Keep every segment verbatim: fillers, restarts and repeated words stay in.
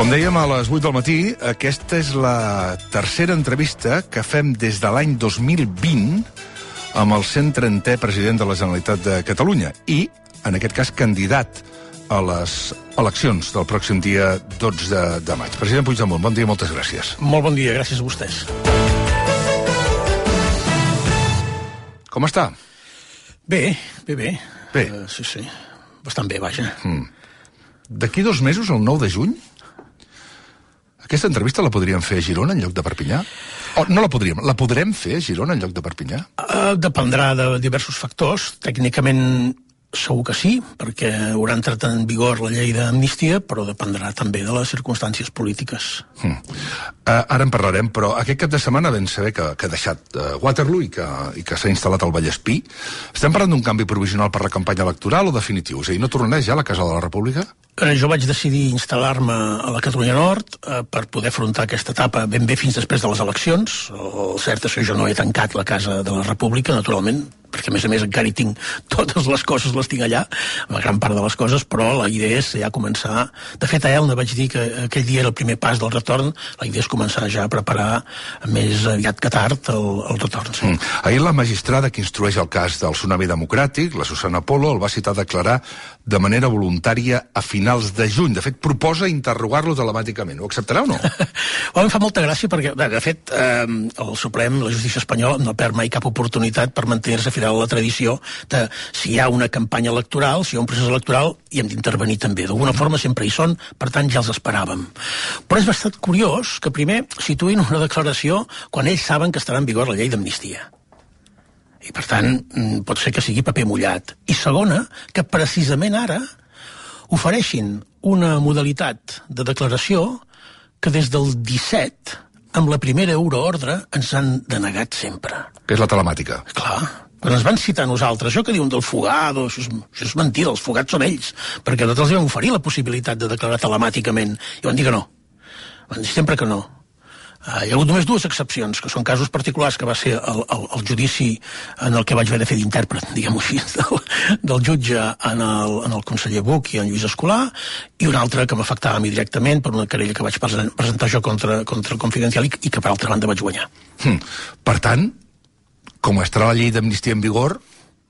Com dèiem a les vuit del matí, aquesta és la tercera entrevista que fem des de l'any dos mil vint amb el cent trentè president de la Generalitat de Catalunya i, en aquest cas, candidat a les eleccions del pròxim dia dotze de, de maig. President Puigdemont, bon dia i moltes gràcies. Molt bon dia, gràcies a vostès. Com està? Bé, bé, bé. Bé. Uh, sí, sí. Bastant bé, vaja. Mm. D'aquí dos mesos, el nou de juny, aquesta entrevista la podríem fer a Girona en lloc de Perpinyà? O no la podríem, la podrem fer a Girona en lloc de Perpinyà? Uh, dependrà de diversos factors. Tècnicament segur que sí, perquè haurà entrat en vigor la llei d'amnistia, però dependrà també de les circumstàncies polítiques. Mm. Uh, ara en parlarem, però aquest cap de setmana vam saber que, que ha deixat uh, Waterloo i que, i que s'ha instal·lat al Vallespí. Estem parlant d'un canvi provisional per la campanya electoral o definitiu? És a dir, no tornarà ja a la Casa de la República? Eh, jo vaig decidir instal·lar-me a la Catalunya Nord eh, per poder afrontar aquesta etapa ben bé fins després de les eleccions. El cert és que jo no he tancat la Casa de la República, naturalment, perquè a més a més encara hi tinc totes les coses, les tinc allà, la gran part de les coses, però la idea és ja començar... De fet, a Elna vaig dir que aquell dia era el primer pas del retorn, la idea és començar ja a preparar més aviat que tard el, el retorn. Sí. Mm. Ahir la magistrada que instrueix el cas del tsunami democràtic, la Susana Polo, el va citar a declarar de manera voluntària a finals de juny. De fet, proposa interrogar-lo telemàticament. Ho acceptarà o no? Home, em fa molta gràcia perquè, bé, de fet, eh, el Suprem, la justícia espanyola, no perd mai cap oportunitat per mantenir-se fidel a la tradició de si hi ha una campanya electoral, si hi ha un procés electoral, hi hem d'intervenir també. D'alguna forma sempre hi són, per tant ja els esperàvem. Però és bastant curiós que primer situïn una declaració quan ells saben que estarà en vigor la llei d'amnistia. I per tant, pot ser que sigui paper mullat. I segona, que precisament ara ofereixin una modalitat de declaració que des del disset, amb la primera euroordre, ens han denegat sempre. Que és la telemàtica. Clar, quan ens van citar a nosaltres, això que diuen del fugado, això és, això és mentida, els fugats són ells, perquè nosaltres els vam oferir la possibilitat de declarar telemàticament, i van dir que no. Van dir sempre que no. Uh, hi ha hagut només dues excepcions, que són casos particulars, que va ser el, el, el judici en el que vaig haver de fer d'intèrpret, diguem-ho així, del, del jutge en el, en el conseller Buch i en Lluís Escolà, i un altre que m'afectava a mi directament per una querella que vaig presentar jo contra, contra el Confidencial i, i que per altra banda vaig guanyar. Hmm. Per tant, com estarà la llei d'amnistia en vigor,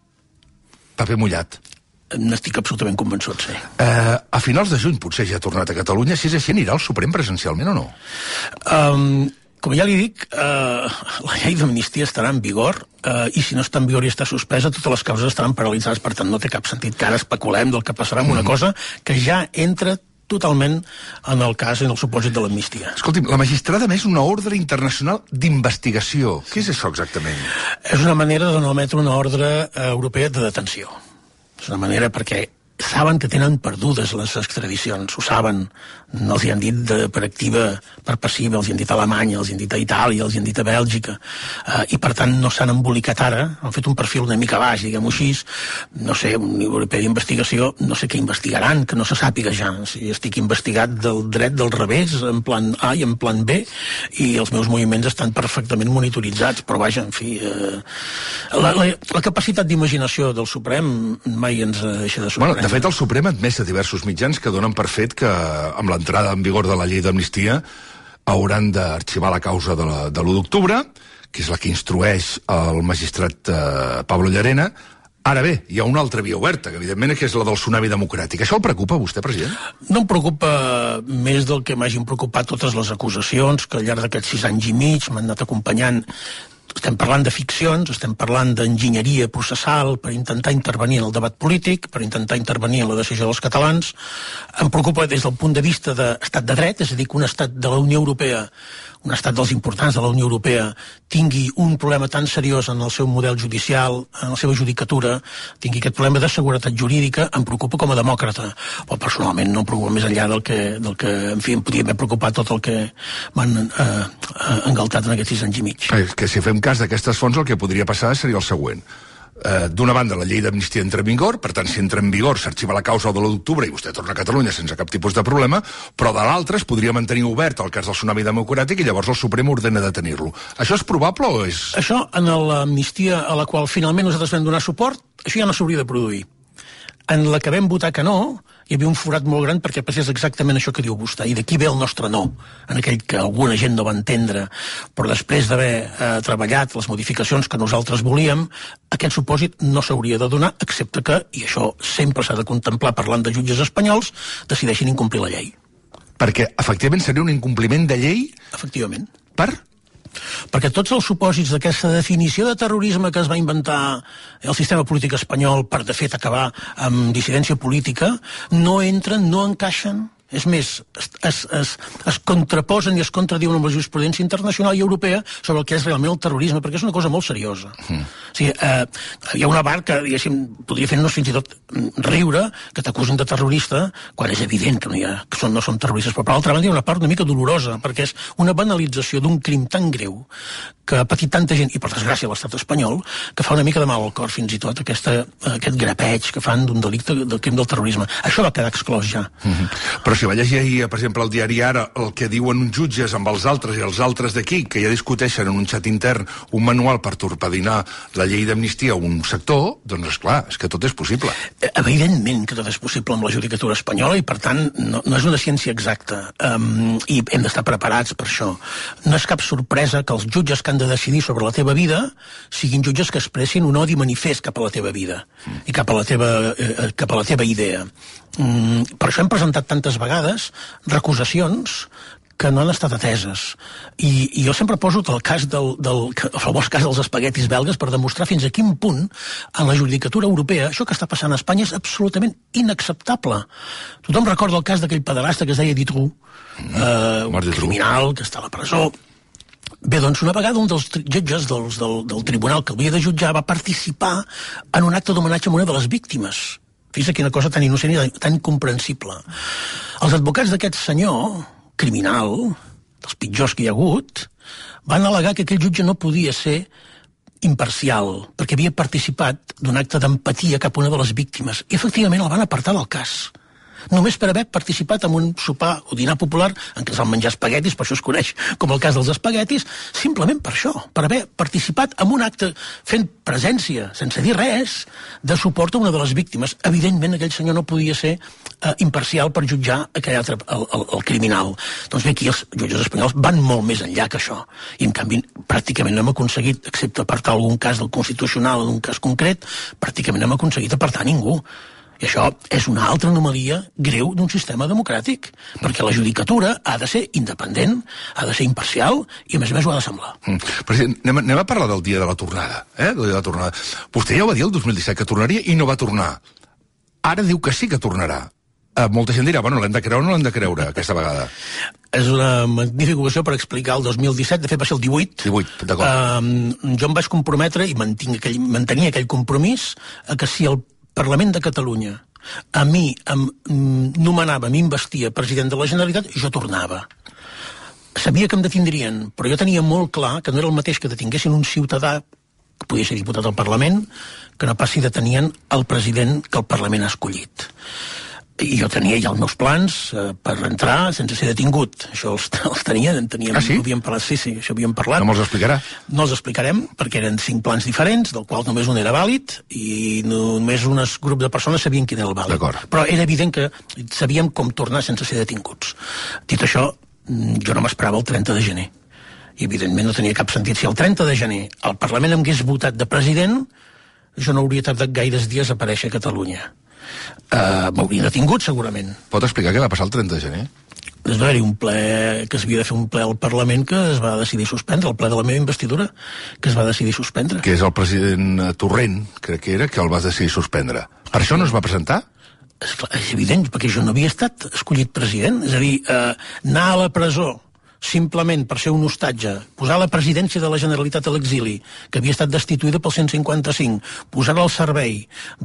paper mullat. N'estic absolutament convençut, sí. Uh, a finals de juny potser ja ha tornat a Catalunya. Si és així, anirà al Suprem presencialment o no? Um, com ja li dic, uh, la llei d'amnistia estarà en vigor uh, i si no està en vigor i està suspesa, totes les causes estaran paralitzades. Per tant, no té cap sentit que ara especulem del que passarà amb una mm. cosa que ja entra totalment en el cas, en el supòsit de l'amnistia. Escolti'm, la magistrada més una ordre internacional d'investigació. Què és això exactament? És una manera de no emetre una ordre uh, europea de detenció. És una manera perquè saben que tenen perdudes les extradicions, ho saben, no els hi han dit de, per activa, per passiva, els hi han dit a Alemanya, els hi han dit a Itàlia, els hi han dit a Bèlgica, uh, i per tant no s'han embolicat ara, han fet un perfil una mica baix, diguem-ho així, no sé, un europeu d'investigació, no sé què investigaran, que no se sàpiga ja, si estic investigat del dret del revés, en plan A i en plan B, i els meus moviments estan perfectament monitoritzats, però vaja, en fi, uh, la, la, la capacitat d'imaginació del Suprem mai ens deixa de sorprendre. Bueno, de fet, el Suprem ha admès a diversos mitjans que donen per fet que amb l'entrada en vigor de la llei d'amnistia hauran d'arxivar la causa de la, de l'u d'octubre, que és la que instrueix el magistrat eh, Pablo Llarena. Ara bé, hi ha una altra via oberta, que evidentment és la del tsunami democràtic. Això el preocupa a vostè, president? No em preocupa més del que m'hagin preocupat totes les acusacions que al llarg d'aquests sis anys i mig m'han anat acompanyant. Estem parlant de ficcions, estem parlant d'enginyeria processal per intentar intervenir en el debat polític, per intentar intervenir en la decisió dels catalans. Em preocupa des del punt de vista d'estat de dret, és a dir, que un estat de la Unió Europea, un estat dels importants de la Unió Europea, tingui un problema tan seriós en el seu model judicial, en la seva judicatura, tingui aquest problema de seguretat jurídica, em preocupa com a demòcrata. Però personalment no em preocupa més enllà del que, del que en fi, em podia haver preocupat tot el que m'han eh, engaltat en aquests sis anys i mig. Eh, que si fem cas d'aquestes fonts, el que podria passar seria el següent. Eh, d'una banda, la llei d'amnistia entra en vigor, per tant, si entra en vigor s'arxiva la causa de l'u d'octubre i vostè torna a Catalunya sense cap tipus de problema, però de l'altra es podria mantenir obert el cas del tsunami democràtic i llavors el Suprem ordena detenir-lo. Això és probable o és...? Això, en l'amnistia a la qual finalment nosaltres vam donar suport, això ja no s'hauria de produir. En la que vam votar que no, hi havia un forat molt gran perquè passés exactament això que diu vostè, i d'aquí ve el nostre no, en aquell que alguna gent no va entendre, però després d'haver eh, treballat les modificacions que nosaltres volíem, aquest supòsit no s'hauria de donar, excepte que, i això sempre s'ha de contemplar parlant de jutges espanyols, decideixin incomplir la llei. Perquè, efectivament, seria un incompliment de llei? Efectivament. Per? Perquè tots els supòsits d'aquesta definició de terrorisme que es va inventar el sistema polític espanyol per, de fet, acabar amb dissidència política, no entren, no encaixen. És més, es, es, es, es contraposen i es contradiuen amb la jurisprudència internacional i europea sobre el que és realment el terrorisme, perquè és una cosa molt seriosa. Mm. O sigui, eh, hi ha una part que, diguéssim, podria fer-nos fins i tot riure que t'acusin de terrorista quan és evident que no, hi ha, que són, no són terroristes, però per l'altra banda hi ha una part una mica dolorosa, perquè és una banalització d'un crim tan greu que ha patit tanta gent, i per desgràcia l'estat espanyol, que fa una mica de mal al cor fins i tot aquesta, aquest grapeig que fan d'un delicte del crim del terrorisme. Això va quedar exclòs ja. Mm-hmm. Però si va llegir ahir, per exemple, al diari Ara, el que diuen uns jutges amb els altres i els altres d'aquí, que ja discuteixen en un xat intern un manual per torpedinar la llei d'amnistia a un sector, doncs, esclar, és que tot és possible. Evidentment que tot és possible amb la judicatura espanyola i, per tant, no, no és una ciència exacta. Um, I hem d'estar preparats per això. No és cap sorpresa que els jutges que han de decidir sobre la teva vida siguin jutges que expressin un odi manifest cap a la teva vida mm. i cap a la teva, eh, cap a la teva idea. Mm, per això hem presentat tantes vegades recusacions que no han estat ateses. I, i jo sempre poso el cas del, del el famós cas dels espaguetis belgues per demostrar fins a quin punt en la judicatura europea això que està passant a Espanya és absolutament inacceptable. Tothom recorda el cas d'aquell pederasta que es deia Dutroux, mm. eh, un criminal que està a la presó. Bé, doncs una vegada un dels jutges dels, del, del tribunal que havia de jutjar va participar en un acte d'homenatge a una de les víctimes. Fixa't quina cosa tan innocent i tan incomprensible. Els advocats d'aquest senyor criminal, dels pitjors que hi ha hagut, van al·legar que aquell jutge no podia ser imparcial, perquè havia participat d'un acte d'empatia cap a una de les víctimes. I efectivament el van apartar del cas. Només per haver participat en un sopar o dinar popular en què es van menjar espaguetis, per això es coneix com el cas dels espaguetis, simplement per això, per haver participat en un acte fent presència, sense dir res, de suport a una de les víctimes. Evidentment, aquell senyor no podia ser eh, imparcial per jutjar aquell altre, el, el, el criminal. Doncs bé, aquí els jutges espanyols van molt més enllà que això. I, en canvi, pràcticament no hem aconseguit, excepte apartar algun cas del Constitucional en un cas concret, pràcticament no hem aconseguit apartar ningú. I això és una altra anomalia greu d'un sistema democràtic, perquè la judicatura ha de ser independent, ha de ser imparcial i, a més a més, ho ha de semblar. Mm. President, anem, anem a parlar del dia de la tornada. Eh? Del dia de la tornada. Vostè ja ho va dir el dos mil disset que tornaria i no va tornar. Ara diu que sí que tornarà. Eh, molta gent dirà, bueno, l'hem de creure o no l'hem de creure aquesta vegada? És una magnífica ocasió per explicar el dos mil disset, de fet va ser el divuit. divuit, d'acord. Uh, jo em vaig comprometre i mantinc aquell, mantenia aquell compromís a que si el Parlament de Catalunya a mi em nomenava, m'investia president de la Generalitat, jo tornava. Sabia que em detindrien, però jo tenia molt clar que no era el mateix que detinguessin un ciutadà que podia ser diputat al Parlament que no pas si detenien el president que el Parlament ha escollit. I jo tenia ja els meus plans eh, per entrar sense ser detingut. Això els, els tenia, en teníem, ah, sí? havíem parlat, sí, sí, això havíem parlat. No me'ls explicarà? No els explicarem, perquè eren cinc plans diferents, del qual només un era vàlid, i només un grup de persones sabien quin era el vàlid. Però era evident que sabíem com tornar sense ser detinguts. Dit això, jo no m'esperava el trenta de gener. I evidentment no tenia cap sentit. Si el trenta de gener el Parlament em hagués votat de president, jo no hauria tardat gaires dies a aparèixer a Catalunya. Uh, m'hauria detingut segurament. Pot explicar què va passar el trenta de gener? Es va haver-hi un ple, que s'havia de fer un ple al Parlament que es va decidir suspendre, el ple de la meva investidura, que es va decidir suspendre. Que és el president Torrent, crec que era, que el va decidir suspendre. Per això no es va presentar? És, clar, és evident, perquè jo no havia estat escollit president. És a dir, eh, anar a la presó simplement per ser un hostatge, posar la presidència de la Generalitat a l'exili, que havia estat destituïda pel cent cinquanta-cinc, posar-la al servei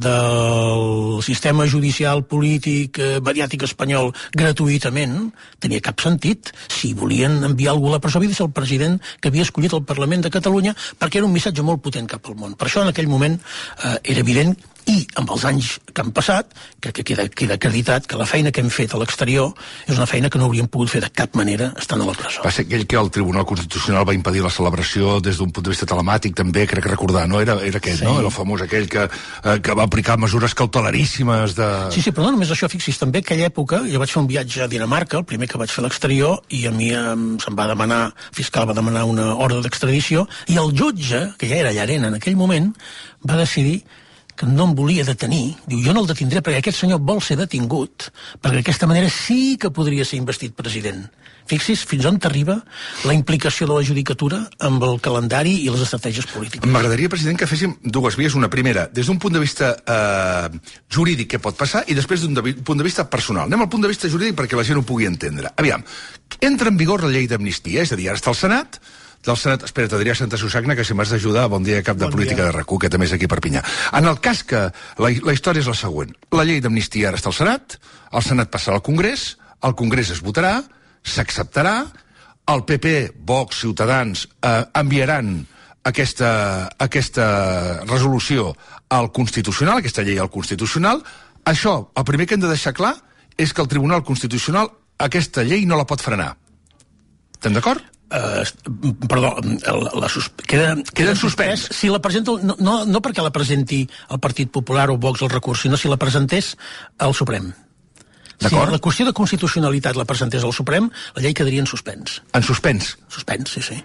del sistema judicial, polític, eh, mediàtic espanyol gratuïtament, tenia cap sentit. Si volien enviar algú a la presó, havia de ser el president que havia escollit el Parlament de Catalunya, perquè era un missatge molt potent cap al món. Per això, en aquell moment, eh, era evident I amb els anys que han passat, crec que queda, queda acreditat que la feina que hem fet a l'exterior és una feina que no hauríem pogut fer de cap manera estant a la presó. Va ser aquell que el Tribunal Constitucional va impedir la celebració des d'un punt de vista telemàtic, també, crec recordar, no? Era, era aquest, sí. No? Era el famós aquell que, eh, que va aplicar mesures cautelaríssimes de... Sí, sí, però no només això, fixis, també aquella època jo vaig fer un viatge a Dinamarca, el primer que vaig fer a l'exterior, i a mi eh, se'm va demanar, el fiscal va demanar una ordre d'extradició, i el jutge, que ja era Llarena en aquell moment, va decidir que no em volia detenir. Diu, jo no el detindré perquè aquest senyor vol ser detingut, perquè d'aquesta manera sí que podria ser investit president. Fixis fins on t'arriba la implicació de la judicatura amb el calendari i les estratègies polítiques. M'agradaria, president, que féssim dues vies. Una primera, des d'un punt de vista eh, jurídic què pot passar, i després d'un de, punt de vista personal. Anem al punt de vista jurídic perquè la gent ho pugui entendre. Aviam, entra en vigor la llei d'amnistia, és a dir, ara està al Senat, del Senat, espera't, Adrià Santa Susagna, que si m'has d'ajudar, bon dia, cap de bon política dia. De RAC u, que també és aquí a Perpinyà. En el cas que la, la història és la següent. La llei d'amnistia ara està al Senat, el Senat passarà al Congrés, el Congrés es votarà, s'acceptarà, el P P, Vox, Ciutadans, eh, enviaran aquesta, aquesta resolució al Constitucional, aquesta llei al Constitucional. Això, el primer que hem de deixar clar és que el Tribunal Constitucional aquesta llei no la pot frenar. Estem d'acord? Uh, perdó, la, la sus... queda, queda, queda en suspès. suspès si la presenta, no, no, no perquè la presenti el Partit Popular o Vox el recurs, sinó si la presentés al Suprem. Si la qüestió de constitucionalitat la presentés al Suprem, la llei quedaria en suspens. En suspens? Suspens, sí, sí.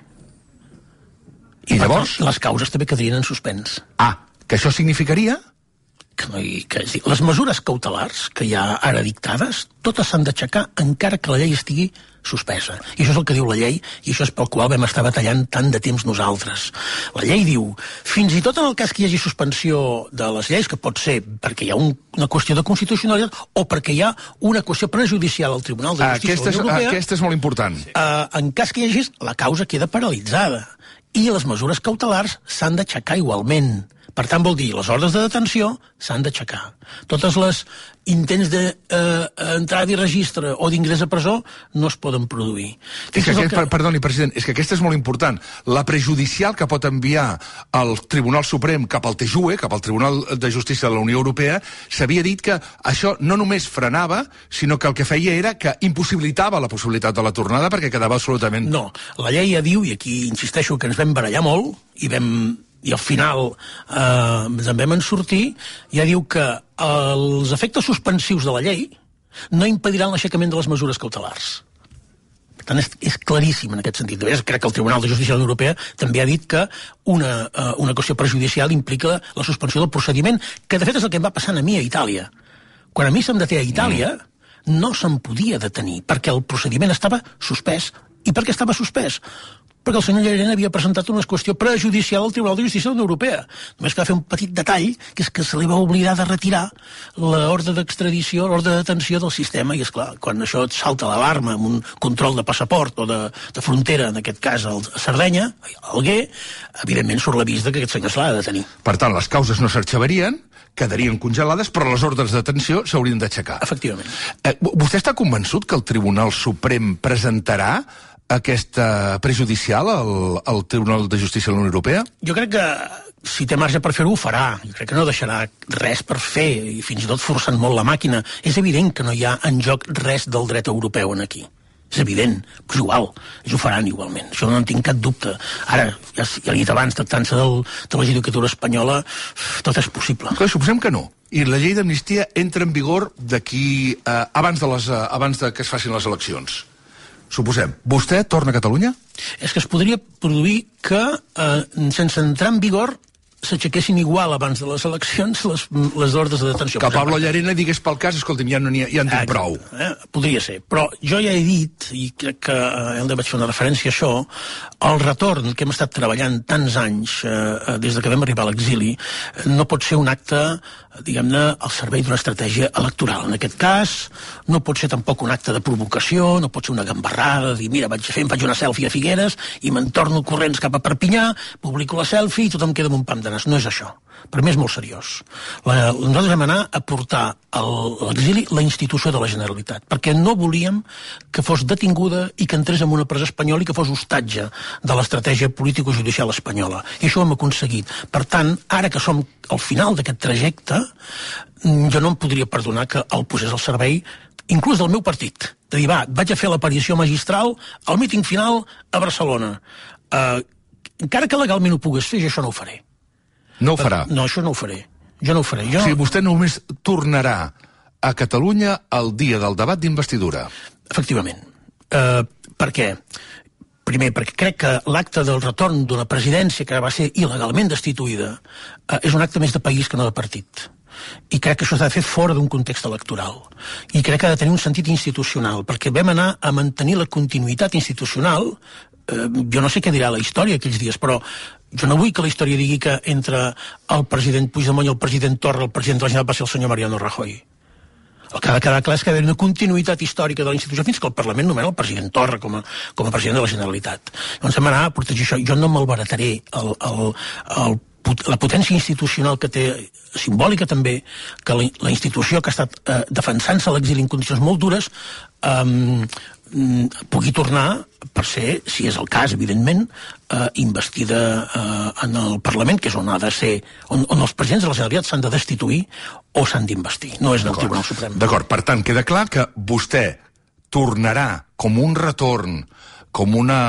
I llavors? Les causes també quedarien en suspens. Ah, que això significaria? Que no hi, que, és dir, les mesures cautelars que hi ha ara dictades, totes s'han d'aixecar encara que la llei estigui suspesa. I això és el que diu la llei, i això és pel qual vam estar batallant tant de temps nosaltres. La llei diu, fins i tot en el cas que hi hagi suspensió de les lleis, que pot ser perquè hi ha un, una qüestió de constitucionalitat o perquè hi ha una qüestió prejudicial al Tribunal de Justícia aquesta de la Unió Europea... Aquesta és molt important. Uh, en cas que hi hagi, la causa queda paralitzada. I les mesures cautelars s'han d'aixecar igualment. Per tant, vol dir, les ordres de detenció s'han d'aixecar. Totes les intents d'entrada eh, i registre o d'ingrés a presó no es poden produir. És que aquest, que... Perdoni, president, és que aquesta és molt important. La prejudicial que pot enviar el Tribunal Suprem cap al T J U E, cap al Tribunal de Justícia de la Unió Europea, s'havia dit que això no només frenava, sinó que el que feia era que impossibilitava la possibilitat de la tornada perquè quedava absolutament... No, la llei ja diu, i aquí insisteixo que ens vam barallar molt, i vam... i al final eh, ens en vam en sortir, ja diu que els efectes suspensius de la llei no impediran l'aixecament de les mesures cautelars. Per tant, és, és claríssim en aquest sentit. De vegades, crec que el Tribunal de Justícia de la Unió Europea també ha dit que una, eh, una qüestió prejudicial implica la suspensió del procediment, que de fet és el que em va passar a mi a Itàlia. Quan a mi se'm deté a Itàlia, mm. no se'm podia detenir, perquè el procediment estava suspès. I per què estava suspès? Perquè el senyor Llarena havia presentat una qüestió prejudicial al Tribunal de Justícia de la Unió Europea. Només que va fer un petit detall, que és que se li va oblidar de retirar l'ordre d'extradició, l'ordre de detenció del sistema, i és clar, quan això et salta l'alarma amb un control de passaport o de, de frontera, en aquest cas a Sardenya, a Alguer, evidentment surt l'avís que aquest senyor se l'ha de detenir. Per tant, les causes no s'arxivarien, quedarien congelades, però les ordres de detenció s'haurien d'aixecar. Efectivament. Eh, vostè està convençut que el Tribunal Suprem presentarà aquesta prejudicial al, al Tribunal de Justícia de la Unió Europea? Jo crec que si té marge per fer-ho, ho farà. Jo crec que no deixarà res per fer, i fins i tot forçant molt la màquina. És evident que no hi ha en joc res del dret europeu en aquí. És evident, però és igual, ells ho faran igualment, això no en tinc cap dubte. Ara, ja, ja l'he dit abans, tractant-se del, de la judicatura espanyola, tot és possible. Clar, suposem que no. I la llei d'amnistia entra en vigor d'aquí, eh, abans, de les, eh, abans de que es facin les eleccions. Suposem, vostè torna a Catalunya? És que es podria produir que, eh, sense entrar en vigor, s'aixequessin igual abans de les eleccions les, les ordres de detenció. Que Pablo Llarena digués pel cas, escolta'm, ja, no ha, ja en tinc prou. Eh? Podria ser, però jo ja he dit, i crec que eh, el vaig fer una referència a això, el retorn que hem estat treballant tants anys eh, des de que vam arribar a l'exili no pot ser un acte, diguem-ne, al servei d'una estratègia electoral. En aquest cas, no pot ser tampoc un acte de provocació, no pot ser una gambarrada, de dir, mira, vaig fer, em faig una selfie a Figueres i me'n torno corrents cap a Perpinyà, publico la selfie i tothom queda amb un pam de ciutadanes. No és això. Per mi és molt seriós. La, nosaltres vam anar a portar a l'exili la institució de la Generalitat, perquè no volíem que fos detinguda i que entrés en una presó espanyola i que fos hostatge de l'estratègia político-judicial espanyola. I això ho hem aconseguit. Per tant, ara que som al final d'aquest trajecte, jo no em podria perdonar que el posés al servei inclús del meu partit. De dir, va, vaig a fer l'aparició magistral al míting final a Barcelona. Uh, encara que legalment ho pogués fer, jo això no ho faré. No ho farà? No, això no ho faré. Jo no ho faré. Jo... O sigui, vostè només tornarà a Catalunya el dia del debat d'investidura. Efectivament. Uh, per què? Primer, perquè crec que l'acte del retorn d'una presidència que va ser il·legalment destituïda uh, és un acte més de país que no de partit. I crec que això s'ha de fer fora d'un context electoral. I crec que ha de tenir un sentit institucional, perquè vam anar a mantenir la continuïtat institucional. Eh, jo no sé què dirà la història aquells dies, però jo no vull que la història digui que entre el president Puigdemont i el president Torra el president de la Generalitat va ser el senyor Mariano Rajoy. El que ha de quedar clar és que hi ha d'haver una continuïtat històrica de la institució fins que el Parlament nomena el president Torra com a, com a president de la Generalitat. Llavors hem d'anar a protegir això. Jo no malbarataré el, el, el la potència institucional que té, simbòlica també, que la, la institució que ha estat eh, defensant-se a l'exili en condicions molt dures eh, pugui tornar per ser, si és el cas, evidentment, eh, investida eh, en el Parlament, que és on ha de ser, on, on els presidents de la Generalitat s'han de destituir o s'han d'investir, no és en el Tribunal Suprem. D'acord, per tant, queda clar que vostè tornarà com un retorn, com una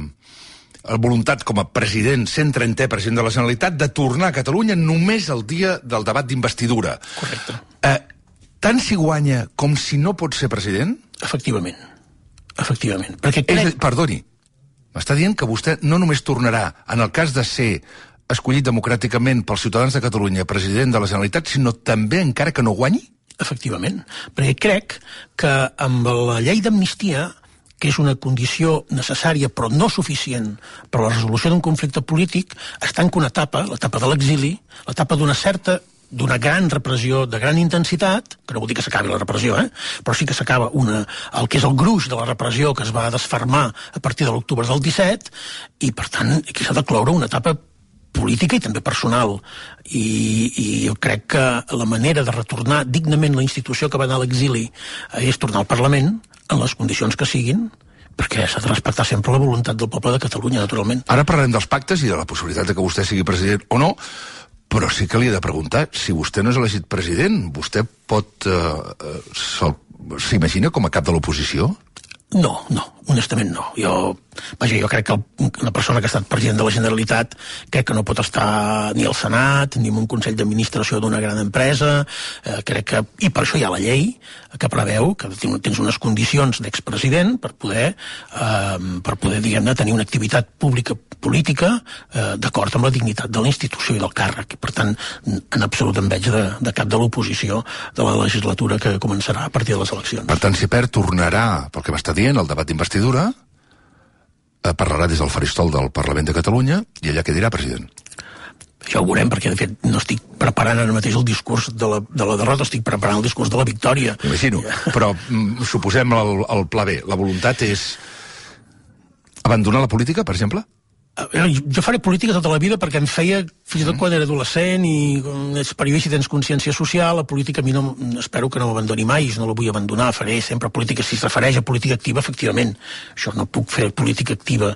voluntat com a president, cent trentè president de la Generalitat, de tornar a Catalunya només el dia del debat d'investidura. Correcte. Eh, tant si guanya com si no pot ser president? Efectivament. Efectivament. Perquè crec... És, perdoni, m'està dient que vostè no només tornarà, en el cas de ser escollit democràticament pels ciutadans de Catalunya president de la Generalitat, sinó també encara que no guanyi? Efectivament. Perquè crec que amb la llei d'amnistia, que és una condició necessària però no suficient per a la resolució d'un conflicte polític, es tanca una etapa, l'etapa de l'exili, l'etapa d'una certa, d'una gran repressió de gran intensitat, que no vol dir que s'acabi la repressió, eh? Però sí que s'acaba una, el que és el gruix de la repressió que es va desfermar a partir de l'octubre del disset, i per tant aquí s'ha de cloure una etapa política i també personal. I, i jo crec que la manera de retornar dignament la institució que va anar a l'exili és tornar al Parlament, en les condicions que siguin, perquè s'ha de respectar sempre la voluntat del poble de Catalunya, naturalment. Ara parlarem dels pactes i de la possibilitat de que vostè sigui president o no, però sí que li he de preguntar, si vostè no és elegit president, vostè pot... Eh, s'imagina com a cap de l'oposició? No, no, honestament no. Jo, vaja, jo crec que el, una persona que ha estat president de la Generalitat crec que no pot estar ni al Senat ni en un Consell d'Administració d'una gran empresa, eh, crec que, i per això hi ha la llei que preveu que tens unes condicions d'expresident per poder, eh, per poder, diguem-ne, tenir una activitat pública política eh, d'acord amb la dignitat de la institució i del càrrec. Per tant, en absolut em veig de, de cap de l'oposició de la legislatura que començarà a partir de les eleccions. Per tant, si perd, tornarà, pel que m'està dient, el debat d'investidura, eh, parlarà des del faristol del Parlament de Catalunya i allà què dirà, president? Això ho veurem, perquè de fet no estic preparant ara mateix el discurs de la, de la derrota, estic preparant el discurs de la victòria. M'imagino, però mm, suposem el, el pla B. La voluntat és abandonar la política, per exemple? Jo faré política tota la vida perquè em feia, fins i tot quan era adolescent i ets periodista i tens consciència social, la política a mi no, espero que no m'abandoni mai, no la vull abandonar, faré sempre política, si es refereix a política activa, efectivament, això no puc fer política activa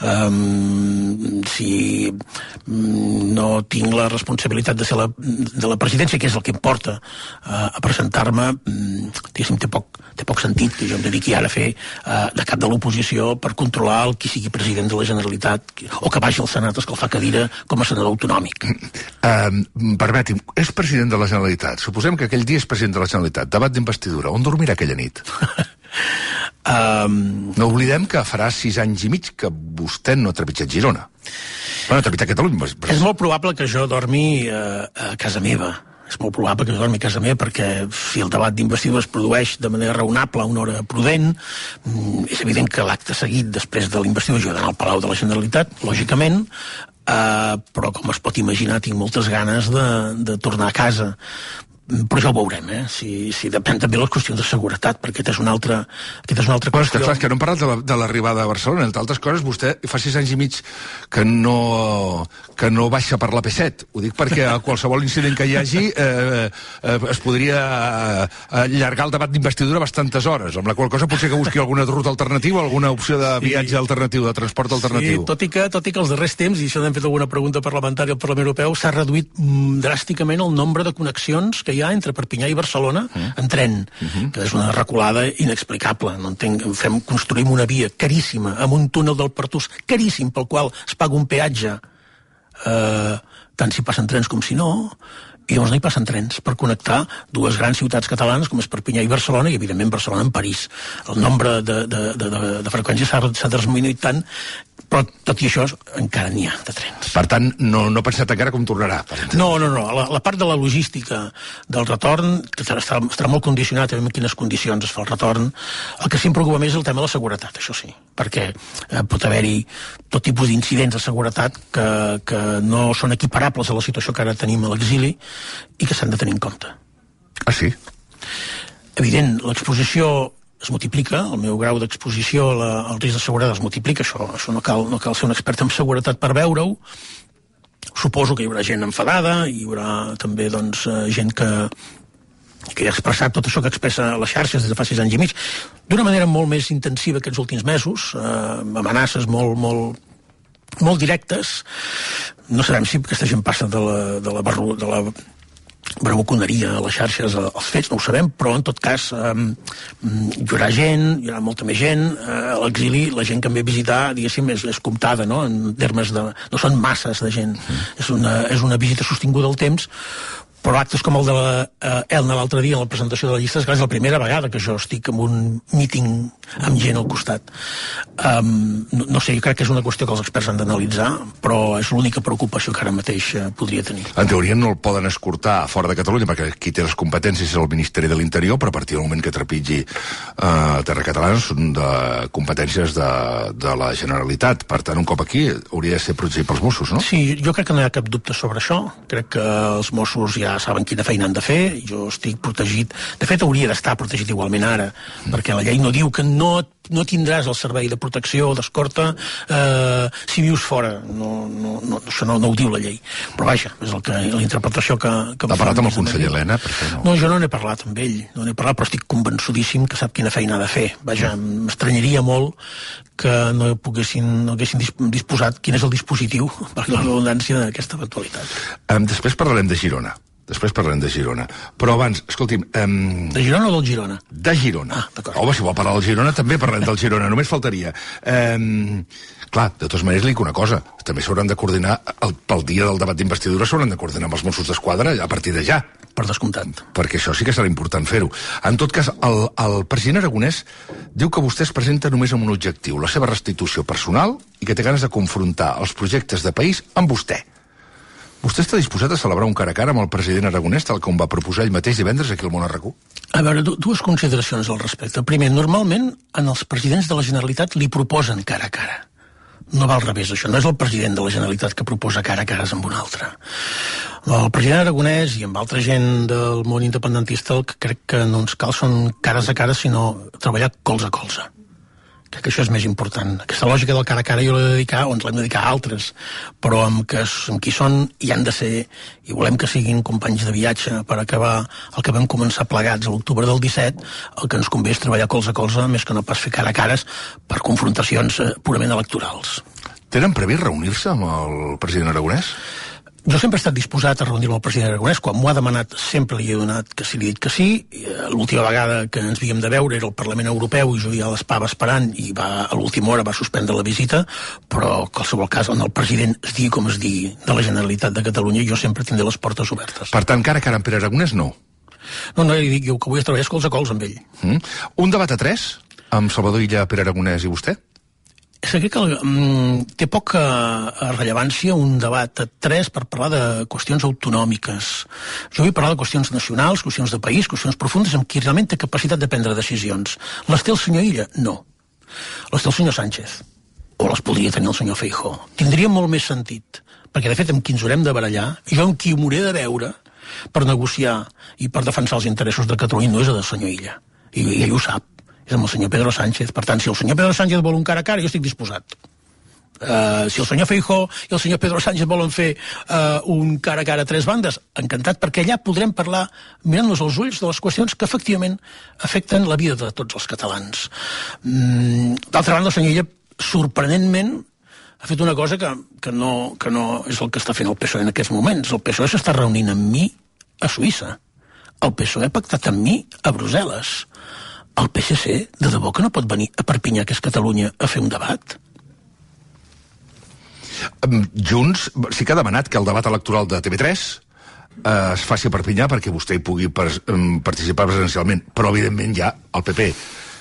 um, si no tinc la responsabilitat de ser la, de la presidència, que és el que em porta uh, a presentar-me, um, diguéssim, té poc, té poc sentit que jo em dediqui ara a fer uh, de cap de l'oposició per controlar el qui sigui president de la Generalitat, o que vagi al Senat a escalfar cadira com a senador autonòmic. Uh, permeti'm, és president de la Generalitat. Suposem que aquell dia és president de la Generalitat. Debat d'investidura. On dormirà aquella nit? um... No oblidem que farà sis anys i mig que vostè no ha trepitjat Girona. Bueno, ha trepitjat Catalunya. Però... És molt probable que jo dormi uh, a casa meva. És molt probable que jo dormi a casa meva perquè si el debat d'investidura es produeix de manera raonable a una hora prudent, és evident que l'acte seguit després de l'investidura jo he d'anar al Palau de la Generalitat, lògicament, eh, però com es pot imaginar tinc moltes ganes de, de tornar a casa. però ja ho veurem, eh? Si, si depèn també de les qüestions de seguretat, perquè aquesta és una altra, aquesta és una altra qüestió. Clar, és que no hem parlat de, la, de l'arribada a Barcelona. Entre altres coses, vostè fa sis anys i mig que no, que no baixa per la P set. Ho dic perquè a qualsevol incident que hi hagi eh, eh, es podria allargar el debat d'investidura bastantes hores, amb la qual cosa potser que busqui alguna ruta alternativa, alguna opció de viatge sí. alternatiu, de transport alternatiu. Sí, tot i que, tot i que els darrers temps, i això n'hem fet alguna pregunta parlamentària al Parlament Europeu, s'ha reduït mm, dràsticament el nombre de connexions que hi ha entre Perpinyà i Barcelona mm. en tren, mm -hmm. que és una reculada inexplicable. No entenc, fem, construïm una via caríssima, amb un túnel del Pertús caríssim, pel qual es paga un peatge, eh, tant si passen trens com si no, i llavors no hi passen trens per connectar dues grans ciutats catalanes com és Perpinyà i Barcelona, i evidentment Barcelona amb París. El nombre de, de, de, de, de freqüències s'ha disminuït tant, però tot i això encara n'hi ha de trens. Per tant, no, no ha pensat encara com tornarà? No, no, no. La, la part de la logística del retorn estarà, estarà molt condicionat a quines condicions es fa el retorn. El que sí em preocupa més és el tema de la seguretat, això sí, perquè eh, pot haver-hi tot tipus d'incidents de seguretat que, que no són equiparables a la situació que ara tenim a l'exili i que s'han de tenir en compte. Ah, sí? Evident, l'exposició es multiplica, el meu grau d'exposició al risc de seguretat es multiplica, això, això no, cal, no cal ser un expert en seguretat per veure-ho. Suposo que hi haurà gent enfadada, hi haurà també doncs, gent que, que ha expressat tot això que expressa a les xarxes des de fa sis anys i mig, d'una manera molt més intensiva aquests últims mesos, eh, amenaces molt, molt, molt directes. No sabem si aquesta gent passa de la, de la, barru, de la bravuconeria a les xarxes als fets, no ho sabem, però en tot cas eh, hi haurà gent, hi haurà molta més gent, eh, a l'exili la gent que em ve a visitar, diguéssim, és, és comptada, no? En termes de... no són masses de gent, mm. és, una, és una visita sostinguda al temps, però actes com el de la, eh, Elna l'altre dia en la presentació de la llista, és clar, és la primera vegada que jo estic en un míting amb gent al costat. Um, no, no sé, jo crec que és una qüestió que els experts han d'analitzar, però és l'única preocupació que ara mateix eh, podria tenir. En teoria no el poden escortar fora de Catalunya, perquè qui té les competències és el Ministeri de l'Interior, però a partir del moment que trepitgi eh, terra catalana són de competències de, de la Generalitat. Per tant, un cop aquí hauria de ser protegit pels Mossos, no? Sí, jo crec que no hi ha cap dubte sobre això. Crec que els Mossos ja saben quina feina han de fer, jo estic protegit, de fet hauria d'estar protegit igualment ara, mm. perquè la llei no diu que no, no tindràs el servei de protecció o d'escorta eh, si vius fora, no, no, no, això no, no ho diu la llei, però vaja, és el que, la interpretació que... que T'ha parlat amb el conseller Elena? No? no, jo no n'he parlat amb ell, no n'he parlat, però estic convençudíssim que sap quina feina ha de fer, vaja, mm. m'estranyaria molt que no poguessin, no haguessin disposat quin és el dispositiu per la redundància d'aquesta eventualitat. Um, després parlarem de Girona. Després parlem de Girona. Però abans, escolti'm... Um... De Girona o del Girona? De Girona. Ah, d'acord. Home, si vol parlar del Girona, també parlem del Girona, només faltaria. Um... Clar, de totes maneres li dic una cosa, també s'hauran de coordinar, el, pel dia del debat d'investidura s'hauran de coordinar amb els Mossos d'Esquadra a partir de ja. Per descomptat. Perquè això sí que serà important fer-ho. En tot cas, el, el president Aragonès diu que vostè es presenta només amb un objectiu, la seva restitució personal, i que té ganes de confrontar els projectes de país amb vostè. Vostè està disposat a celebrar un cara a cara amb el president Aragonès, tal com va proposar ell mateix divendres aquí al Món R Q? A veure, dues consideracions al respecte. Primer, normalment en els presidents de la Generalitat li proposen cara a cara. No va al revés, això. No és el president de la Generalitat que proposa cara a cares amb un altre. El president Aragonès i amb altra gent del món independentista el que crec que no ens cal són cares a cara, sinó treballar colze a colze. Crec que això és més important. Aquesta lògica del cara a cara jo l'he de dedicar, o ens l'hem de dedicar a altres, però amb, que, amb qui són hi han de ser, i volem que siguin companys de viatge per acabar el que vam començar plegats a l'octubre del disset, el que ens convé és treballar colze a colze, més que no pas fer cara a cares per confrontacions eh, purament electorals. Tenen previst reunir-se amb el president Aragonès? Jo sempre he estat disposat a reunir-me amb el president Aragonès. Quan m'ho ha demanat sempre li he donat que sí, li he dit que sí. L'última vegada que ens havíem de veure era al Parlament Europeu i jo ja l'estava esperant i va, a l'última hora va suspendre la visita, però en qualsevol cas on el president es digui com es digui de la Generalitat de Catalunya jo sempre tindré les portes obertes. Per tant, cara a cara amb Pere Aragonès no? No, no, li dic jo que vull treballar cols a cols amb ell. Mm. Un debat a tres amb Salvador Illa, Pere Aragonès i vostè? És que crec que um, té poca rellevància un debat a tres per parlar de qüestions autonòmiques. Jo vull parlar de qüestions nacionals, qüestions de país, qüestions profundes amb qui realment té capacitat de prendre decisions. Les té el senyor Illa? No. Les té el senyor Sánchez. O les podria tenir el senyor Feijóo. Tindria molt més sentit, perquè de fet amb qui ens haurem de barallar, jo amb qui m'hauré de veure, per negociar i per defensar els interessos de Catalunya no és el del senyor Illa, i, i ell ho sap, és amb el senyor Pedro Sánchez. Per tant, si el senyor Pedro Sánchez vol un cara a cara, jo estic disposat. Uh, si el senyor Feijóo i el senyor Pedro Sánchez volen fer uh, un cara a cara a tres bandes, encantat, perquè allà podrem parlar mirant-nos als ulls de les qüestions que efectivament afecten la vida de tots els catalans. Mm, d'altra banda, el senyor Illa, sorprenentment, ha fet una cosa que, que, no, que no és el que està fent el P S O E en aquests moments. El P S O E s'està reunint amb mi a Suïssa. El P S O E ha pactat amb mi a Brussel·les. El P S C, de debò que no pot venir a Perpinyà, que és Catalunya, a fer un debat? Junts sí que ha demanat que el debat electoral de T V tres eh, es faci a Perpinyà perquè vostè hi pugui pres, participar presencialment, però evidentment ja el P P,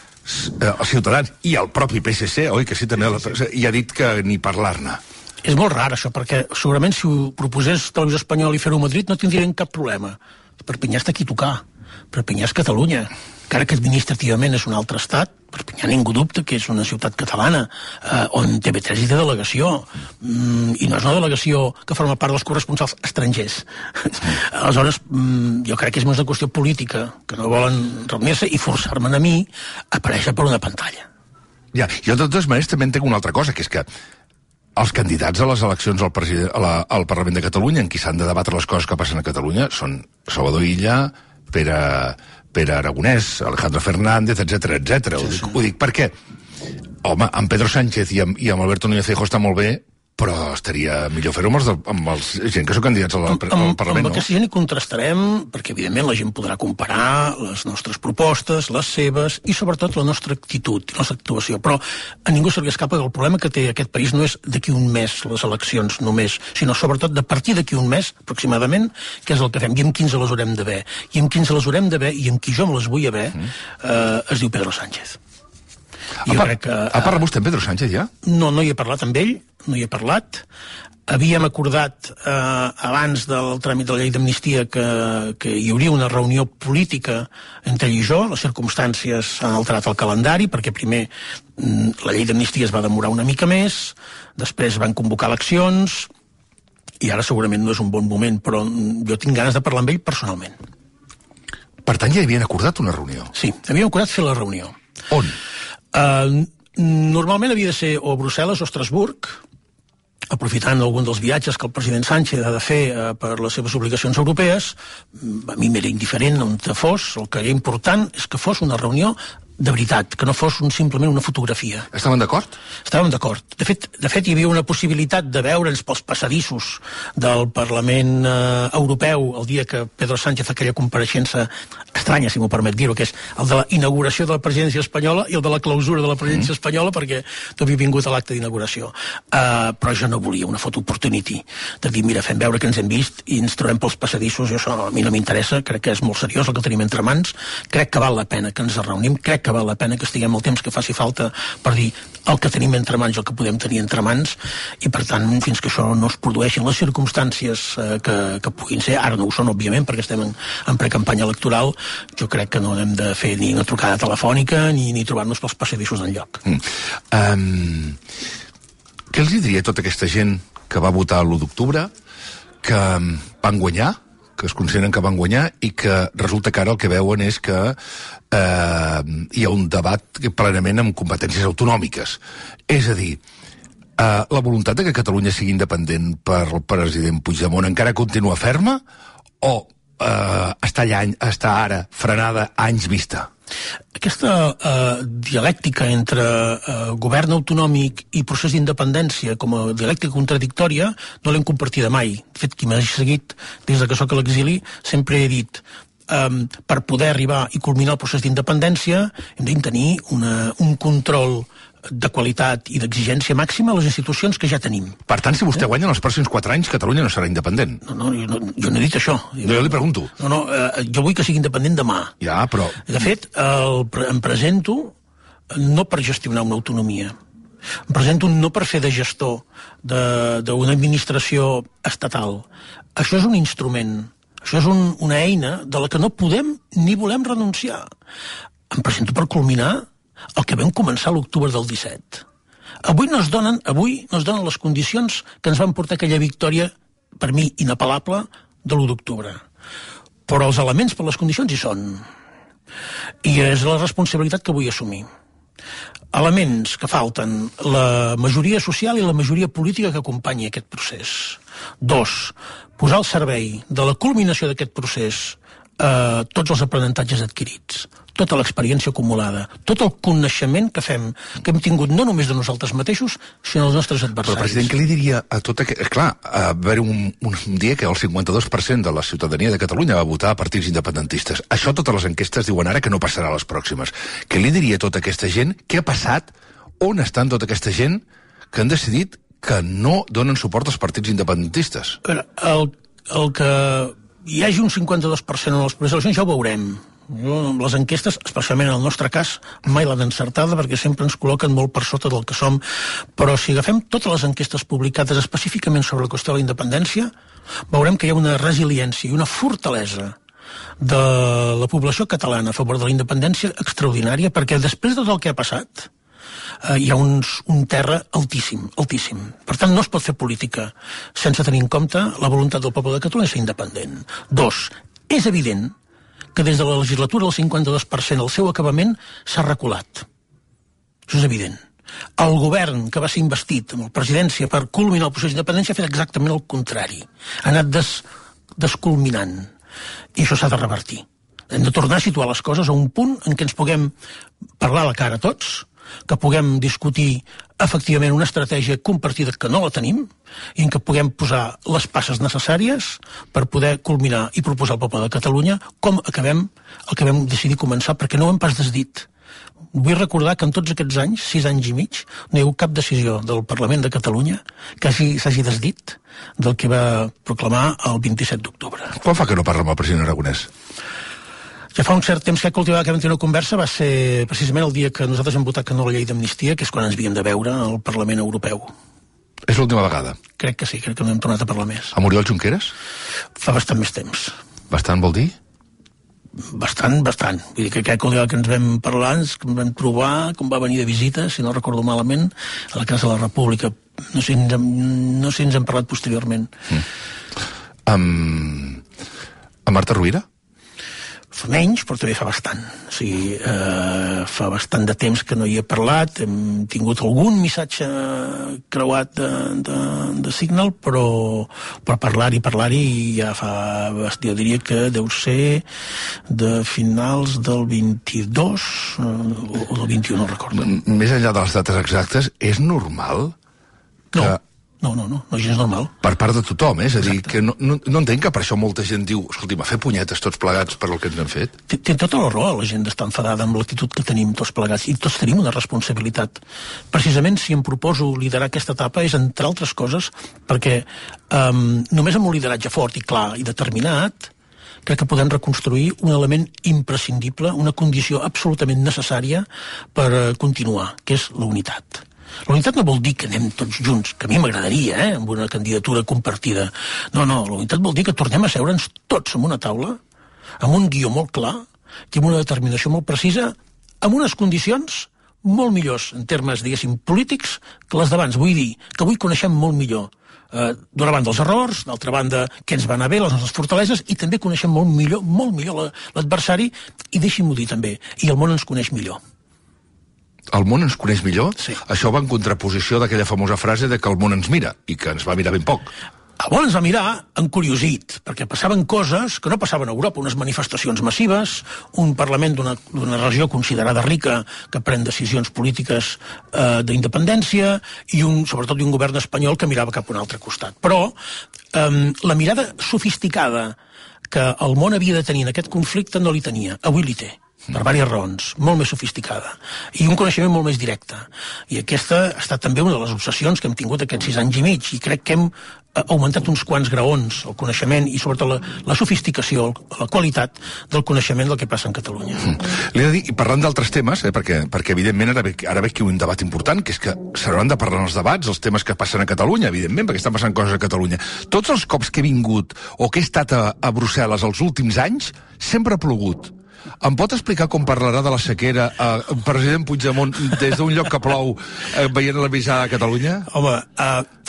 els Ciutadans i el propi P S C, oi, que sí també, sí, sí. I ha dit que ni parlar-ne. És molt rar això, perquè segurament si ho proposés Televisió Espanyola i fer-ho a Madrid no tindrien cap problema. Perpinyà està aquí a tocar. Perpinyà és Catalunya. Encara que administrativament és un altre estat, Perpinyà ningú dubta que és una ciutat catalana, eh, on T V tres hi té delegació, mm, i no és una delegació que forma part dels corresponsals estrangers. Aleshores, mm, jo crec que és més una qüestió política, que no volen reunir-se i forçar-me a mi a aparèixer per una pantalla. Ja, jo de totes maneres també entenc una altra cosa, que és que els candidats a les eleccions al, president, a la, al Parlament de Catalunya, en qui s'han de debatre les coses que passen a Catalunya, són Salvador Illa, Pere, Pere Aragonès, Alejandro Fernández, etcètera, etcètera. Sí, sí. Ho, dic, ho dic perquè, home, amb Pedro Sánchez i amb, i amb Alberto Núñez Feijóo està molt bé, però estaria millor fer-ho amb, els, amb els gent que són candidats al, al, al Parlament, amb, amb no? Amb aquesta gent hi contrastarem, perquè evidentment la gent podrà comparar les nostres propostes, les seves, i sobretot la nostra actitud, la nostra actuació. Però a ningú se li escapa que el problema que té aquest país no és d'aquí un mes les eleccions només, sinó sobretot de partir d'aquí un mes, aproximadament, que és el que fem, i amb quins les haurem d'haver. I amb quins les haurem d'haver, i amb qui jo me les vull haver, mm. eh, es diu Pedro Sánchez. Jo ha, crec que, ha parlat vostè amb Pedro Sánchez, ja? No, no hi he parlat amb ell, no hi he parlat. Havíem acordat eh, abans del tràmit de la llei d'amnistia que, que hi hauria una reunió política entre ell i jo. Les circumstàncies han alterat el calendari, perquè primer la llei d'amnistia es va demorar una mica més, després van convocar eleccions, i ara segurament no és un bon moment, però jo tinc ganes de parlar amb ell personalment. Per tant, ja havien acordat una reunió? Sí, havíem acordat fer la reunió. On? Uh, normalment havia de ser o a Brussel·les o a Estrasburg, aprofitant algun dels viatges que el president Sánchez ha de fer uh, per les seves obligacions europees. A mi m'era indiferent on fos, el que era important és que fos una reunió de veritat, que no fos un, simplement una fotografia. Estaven d'acord? Estàvem d'acord. De fet, de fet, hi havia una possibilitat de veure'ns pels passadissos del Parlament eh, Europeu el dia que Pedro Sánchez fa aquella compareixença estranya, si m'ho permet dir-ho, que és el de la inauguració de la presidència espanyola i el de la clausura de la presidència mm. espanyola, perquè tu havia vingut a l'acte d'inauguració. Uh, però jo no volia una foto opportunity de dir, mira, fem veure que ens hem vist i ens trobem pels passadissos, i això a mi no m'interessa, crec que és molt seriós el que tenim entre mans, crec que val la pena que ens reunim, crec que val la pena que estiguem el temps que faci falta per dir el que tenim entre mans i el que podem tenir entre mans, i per tant, fins que això no es produeixin les circumstàncies eh, que, que puguin ser, ara no ho són, òbviament, perquè estem en, en precampanya electoral, jo crec que no hem de fer ni una trucada telefònica ni, ni trobar-nos pels passadissos enlloc. Mm. Um, què els diria a tota aquesta gent que va votar l'u d'octubre, que van guanyar, que es consideren que van guanyar, i que resulta que ara el que veuen és que eh, hi ha un debat plenament amb competències autonòmiques. És a dir, eh, la voluntat de que Catalunya sigui independent per el president Puigdemont encara continua ferma, o eh, està, allà, està ara frenada a anys vista? Aquesta eh, dialèctica entre eh, govern autonòmic i procés d'independència com a dialèctica contradictòria no l'hem compartida mai. De fet, qui m'ha seguit des que soc a l'exili sempre he dit eh, per poder arribar i culminar el procés d'independència hem de tenir una, un control de qualitat i d'exigència màxima a les institucions que ja tenim. Per tant, si vostè eh? guanya en els pròxims quatre anys, Catalunya no serà independent. No, no, jo no, jo no he dit això. No, jo li pregunto. No, no, eh, jo vull que sigui independent demà. Ja, però... De fet, el, em presento no per gestionar una autonomia. Em presento no per fer de gestor d'una administració estatal. Això és un instrument. Això és un, una eina de la que no podem ni volem renunciar. Em presento per culminar el que vam començar l'octubre del disset. Avui no es donen, avui no es donen les condicions que ens van portar aquella victòria, per mi, inapel·lable, de l'u d'octubre. però els elements per les condicions hi són. I és la responsabilitat que vull assumir. Elements que falten: la majoria social i la majoria política que acompanyi aquest procés. Dos, posar al servei de la culminació d'aquest procés eh, tots els aprenentatges adquirits, tota l'experiència acumulada, tot el coneixement que fem, que hem tingut no només de nosaltres mateixos, sinó dels nostres adversaris. Però, president, què li diria a tot aquest... Clar, a haver un, un dia que el cinquanta-dos per cent de la ciutadania de Catalunya va votar a partits independentistes. Això totes les enquestes diuen ara que no passarà a les pròximes. Què li diria a tota aquesta gent? Què ha passat? On estan tota aquesta gent que han decidit que no donen suport als partits independentistes? El, el que hi hagi un cinquanta-dos per cent en les properes eleccions ja ho veurem. Jo, les enquestes, especialment en el nostre cas, mai l'han encertada perquè sempre ens col·loquen molt per sota del que som, però si agafem totes les enquestes publicades específicament sobre la qüestió de la independència, veurem que hi ha una resiliència i una fortalesa de la població catalana a favor de la independència extraordinària, perquè després de tot el que ha passat eh, hi ha uns, un terra altíssim, altíssim. Per tant, no es pot fer política sense tenir en compte la voluntat del poble de Catalunya de ser independent. Dos, és evident que des de la legislatura del cinquanta-dos per cent el seu acabament s'ha reculat. Això és evident. El govern que va ser investit amb la presidència per culminar el procés d'independència ha fet exactament el contrari. Ha anat des, desculminant. I això s'ha de revertir. Hem de tornar a situar les coses a un punt en què ens puguem parlar a la cara tots, que puguem discutir efectivament una estratègia compartida que no la tenim i en què puguem posar les passes necessàries per poder culminar i proposar al poble de Catalunya com acabem el que vam decidir començar, perquè no ho hem pas desdit. Vull recordar que en tots aquests anys, sis anys i mig, no hi ha hagut cap decisió del Parlament de Catalunya que s'hagi desdit del que va proclamar el vint-i-set d'octubre. Quan fa que no parla amb el president Aragonès? Ja fa un cert temps que cultivava que vam tenir una conversa va ser precisament el dia que nosaltres hem votat que no a la llei d'amnistia, que és quan ens havíem de veure al Parlament Europeu. És l'última vegada? Crec que sí, crec que no hem tornat a parlar més. A Oriol Junqueras? Fa bastant més temps. Bastant vol dir? Bastant, bastant. Vull dir que aquell dia que ens vam parlar, que ens vam trobar, com va venir de visita, si no recordo malament, a la Casa de la República. No sé si ens hem, no sé si ens hem parlat posteriorment. Mm. Um, a Marta Rovira? Fa menys, però també fa bastant. O sigui, eh, fa bastant de temps que no hi he parlat, hem tingut algun missatge creuat de, de, de Signal, però per parlar-hi, parlar-hi ja fa... Jo diria que deu ser de finals del vint-i-dos eh, o del vint-i-u, no recordo. Més enllà de les dates exactes, és normal que... No. No, no, no, no és gens normal. Per part de tothom, eh? És a dir, que no, no, no entenc que per això molta gent diu escolti, m'ha fet punyetes tots plegats per el que ens han fet. Té, té tota la raó, la gent està enfadada amb l'actitud que tenim tots plegats, i tots tenim una responsabilitat. Precisament si em proposo liderar aquesta etapa és, entre altres coses, perquè um, només amb un lideratge fort i clar i determinat crec que podem reconstruir un element imprescindible, una condició absolutament necessària per uh, continuar, que és la unitat. La unitat no vol dir que anem tots junts, que a mi m'agradaria, eh, amb una candidatura compartida. No, no, la unitat vol dir que tornem a seure'ns tots en una taula, amb un guió molt clar, i amb una determinació molt precisa, amb unes condicions molt millors en termes, diguéssim, polítics que les d'abans. Vull dir que avui coneixem molt millor eh, d'una banda els errors, d'altra banda què ens va anar bé, les nostres fortaleses, i també coneixem molt millor, molt millor l'adversari, i deixi'm-ho dir també, i el món ens coneix millor. El món ens coneix millor? Sí. Això va en contraposició d'aquella famosa frase de que el món ens mira, i que ens va mirar ben poc. El món ens va mirar encuriosit, perquè passaven coses que no passaven a Europa, unes manifestacions massives, un Parlament d'una regió considerada rica que pren decisions polítiques eh, d'independència, i un, sobretot un govern espanyol que mirava cap a un altre costat. Però eh, la mirada sofisticada que el món havia de tenir en aquest conflicte no li tenia, avui li té. Per diverses raons, molt més sofisticada i un coneixement molt més directe, i aquesta ha estat també una de les obsessions que hem tingut aquests sis anys i mig, i crec que hem augmentat uns quants graons el coneixement i sobretot la, la sofisticació, la qualitat del coneixement del que passa en Catalunya. Mm. Li he de dir, i parlant d'altres temes, eh, perquè, perquè evidentment ara ve, ara ve aquí un debat important, que és que s'hauran de parlar en els debats els temes que passen a Catalunya, evidentment, perquè estan passant coses a Catalunya. Tots els cops que he vingut o que he estat a, a Brussel·les els últims anys, sempre ha plogut. Em pot explicar com parlarà de la sequera eh, el president Puigdemont des d'un lloc que plou eh, veient la visada a Catalunya? Home, eh,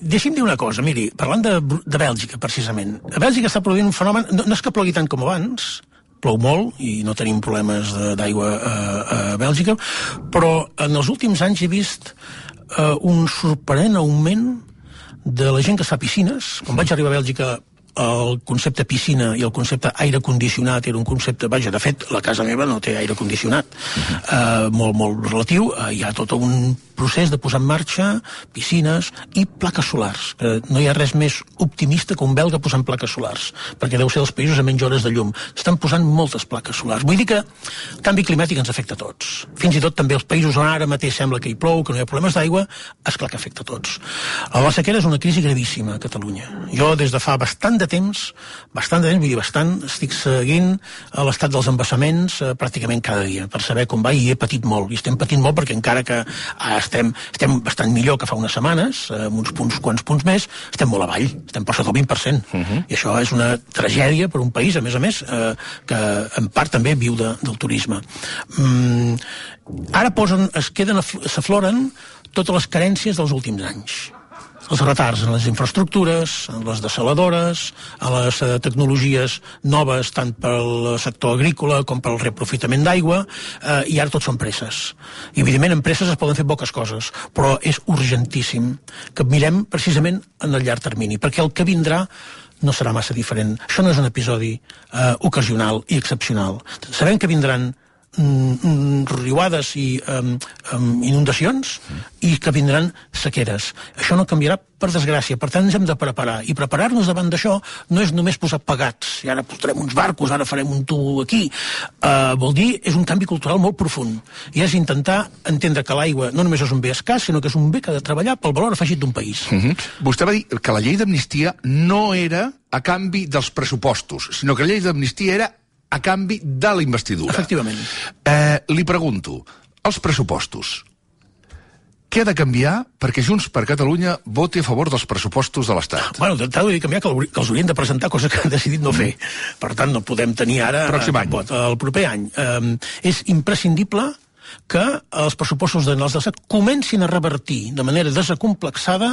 deixi'm dir una cosa, miri, parlant de, de Bèlgica, precisament. A Bèlgica està produint un fenomen, no, no és que plogui tant com abans, plou molt i no tenim problemes d'aigua a, a Bèlgica, però en els últims anys he vist uh, un sorprenent augment de la gent que fa piscines. Quan vaig arribar a Bèlgica, el concepte piscina i el concepte aire condicionat era un concepte, vaja, de fet, la casa meva no té aire condicionat, uh-huh. uh, molt, molt relatiu. Uh, hi ha tot un procés de posar en marxa piscines i plaques solars, que no hi ha res més optimista que un belga posant plaques solars, perquè deu ser dels països amb menys hores de llum. Estan posant moltes plaques solars. Vull dir que el canvi climàtic ens afecta a tots. Fins i tot també els països on ara mateix sembla que hi plou, que no hi ha problemes d'aigua, esclar que afecta a tots. La sequera és una crisi gravíssima a Catalunya. Jo des de fa bastant de temps, bastant de temps, vull dir bastant, estic seguint l'estat dels embassaments eh, pràcticament cada dia, per saber com va, i he patit molt, i estem patint molt perquè encara que eh, estem, estem bastant millor que fa unes setmanes, eh, amb uns punts, quants punts més, estem molt avall, estem per sota el vint per cent. Uh-huh. I això és una tragèdia per un país, a més a més, eh, que en part també viu de, del turisme. Mm, ara posen, es queden, s'afloren totes les carències dels últims anys. Els retards en les infraestructures, en les dessaladores, en les eh, tecnologies noves tant pel sector agrícola com pel reaprofitament d'aigua, eh, i ara tot són presses. I evidentment en presses es poden fer poques coses, però és urgentíssim que mirem precisament en el llarg termini, perquè el que vindrà no serà massa diferent. Això no és un episodi eh, ocasional i excepcional. Sabem que vindran riuades i um, um, inundacions i que vindran sequeres. Això no canviarà per desgràcia, per tant ens hem de preparar, i preparar-nos davant d'això no és només posar pegats, i ara posarem uns barcos, ara farem un tubo aquí, uh, vol dir, és un canvi cultural molt profund, i és intentar entendre que l'aigua no només és un bé escàs, sinó que és un bé que ha de treballar pel valor afegit d'un país. Uh-huh. Vostè va dir que la llei d'amnistia no era a canvi dels pressupostos, sinó que la llei d'amnistia era a canvi de la investidura. Efectivament. Eh, li pregunto, els pressupostos, què ha de canviar perquè Junts per Catalunya voti a favor dels pressupostos de l'Estat? Bueno, t'ha de canviar que, que els haurien de presentar, cosa que han decidit no fer. Per tant, no podem tenir ara... Pròxim any. Pot, el proper any. Eh, és imprescindible que els pressupostos de l'Estat comencin a revertir de manera desacomplexada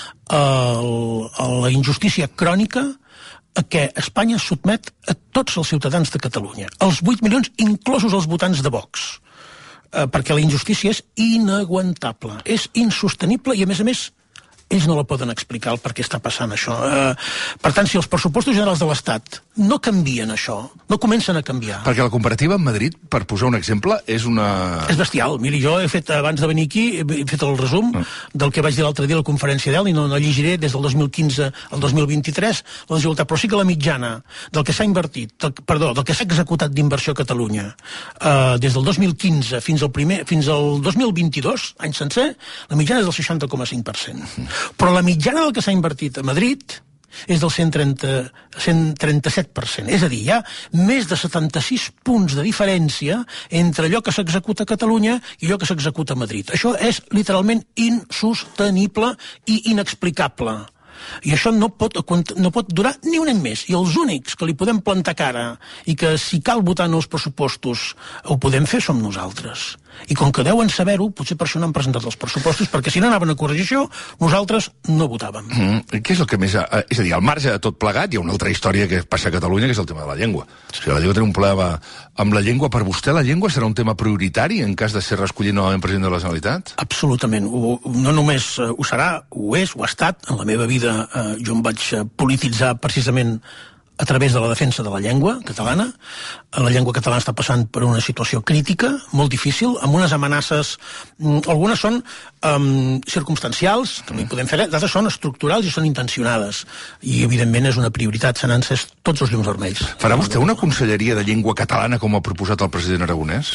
el, la injustícia crònica a què Espanya sotmet a tots els ciutadans de Catalunya, els vuit milions, inclosos els votants de Vox, eh, perquè la injustícia és inaguantable, és insostenible i, a més a més, ells no la poden explicar el per què està passant això. Eh, per tant, si els pressupostos generals de l'Estat no canvien això, no comencen a canviar... Perquè la comparativa amb Madrid, per posar un exemple, és una... És bestial. Miri, jo he fet, abans de venir aquí, he fet el resum mm. del que vaig dir l'altre dia a la conferència d'El, i no, no llegiré des del dos mil quinze al dos mil vint-i-tres la desigualtat, però sí que la mitjana del que s'ha invertit, del, perdó, del que s'ha executat d'inversió a Catalunya, eh, des del dos mil quinze fins al, primer, fins al dos mil vint-i-dos, any sencer, la mitjana és del seixanta coma cinc per cent. Mm. Però la mitjana del que s'ha invertit a Madrid és del cent trenta, cent trenta-set per cent. És a dir, hi ha més de setanta-sis punts de diferència entre allò que s'executa a Catalunya i allò que s'executa a Madrid. Això és literalment insostenible i inexplicable. I això no pot, no pot durar ni un any més. I els únics que li podem plantar cara i que si cal votar en els pressupostos ho podem fer som nosaltres. I com que deuen saber-ho, potser per això no han presentat els pressupostos, perquè si no anaven a corregir això, nosaltres no votàvem. Mm, què és el que més... Ha, és a dir, al marge de tot plegat, hi ha una altra història que passa a Catalunya, que és el tema de la llengua. O sigui, la llengua té un problema amb la llengua. Per vostè la llengua serà un tema prioritari en cas de ser reescollit novament president de la Generalitat? Absolutament. Ho, no només ho serà, ho és, ho ha estat. En la meva vida eh, jo em vaig polititzar precisament a través de la defensa de la llengua catalana. La llengua catalana està passant per una situació crítica, molt difícil, amb unes amenaces, algunes són um, circumstancials, que no hi podem fer res, d'altres són estructurals i són intencionades. I, evidentment, és una prioritat, se n'han encès tots els llums vermells. Farà vostè una conselleria de llengua catalana com ha proposat el president Aragonès?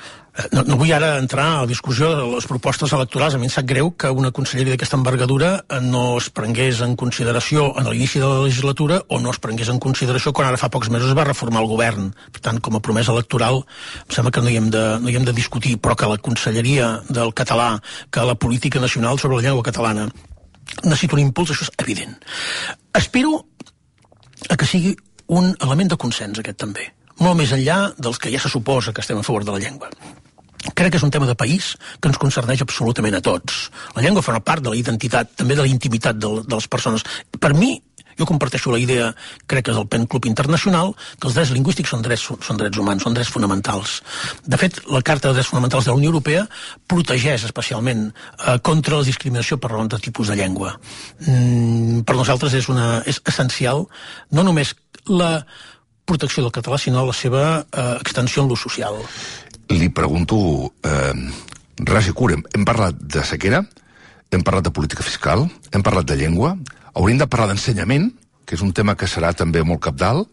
No, no vull ara entrar a la discussió de les propostes electorals. A mi em sap greu que una conselleria d'aquesta envergadura no es prengués en consideració en l'inici de la legislatura o no es prengués en consideració quan ara fa pocs mesos es va reformar el govern. Per tant, com a promesa electoral, em sembla que no hi hem de, no hi hem de discutir, però que la conselleria del català, que la política nacional sobre la llengua catalana necessita un impuls, això és evident. Aspiro a que sigui un element de consens, aquest també, molt més enllà dels que ja se suposa que estem a favor de la llengua. crec que és un tema de país que ens concerneix absolutament a tots. La llengua fa una part de la identitat, també de la intimitat de, de les persones. Per mi, jo comparteixo la idea, crec que és del Pen Club Internacional, que els drets lingüístics són drets, són drets humans, són drets fonamentals. De fet, la Carta de Drets Fonamentals de la Unió Europea protegeix especialment eh, contra la discriminació per raons de tipus de llengua. Mm, per nosaltres és, una, és essencial no només la protecció del català, sinó la seva eh, extensió en l'ús social. Li pregunto, eh, ras i cura, hem, hem parlat de sequera, hem parlat de política fiscal, hem parlat de llengua, hauríem de parlar d'ensenyament, que és un tema que serà també molt cabdal,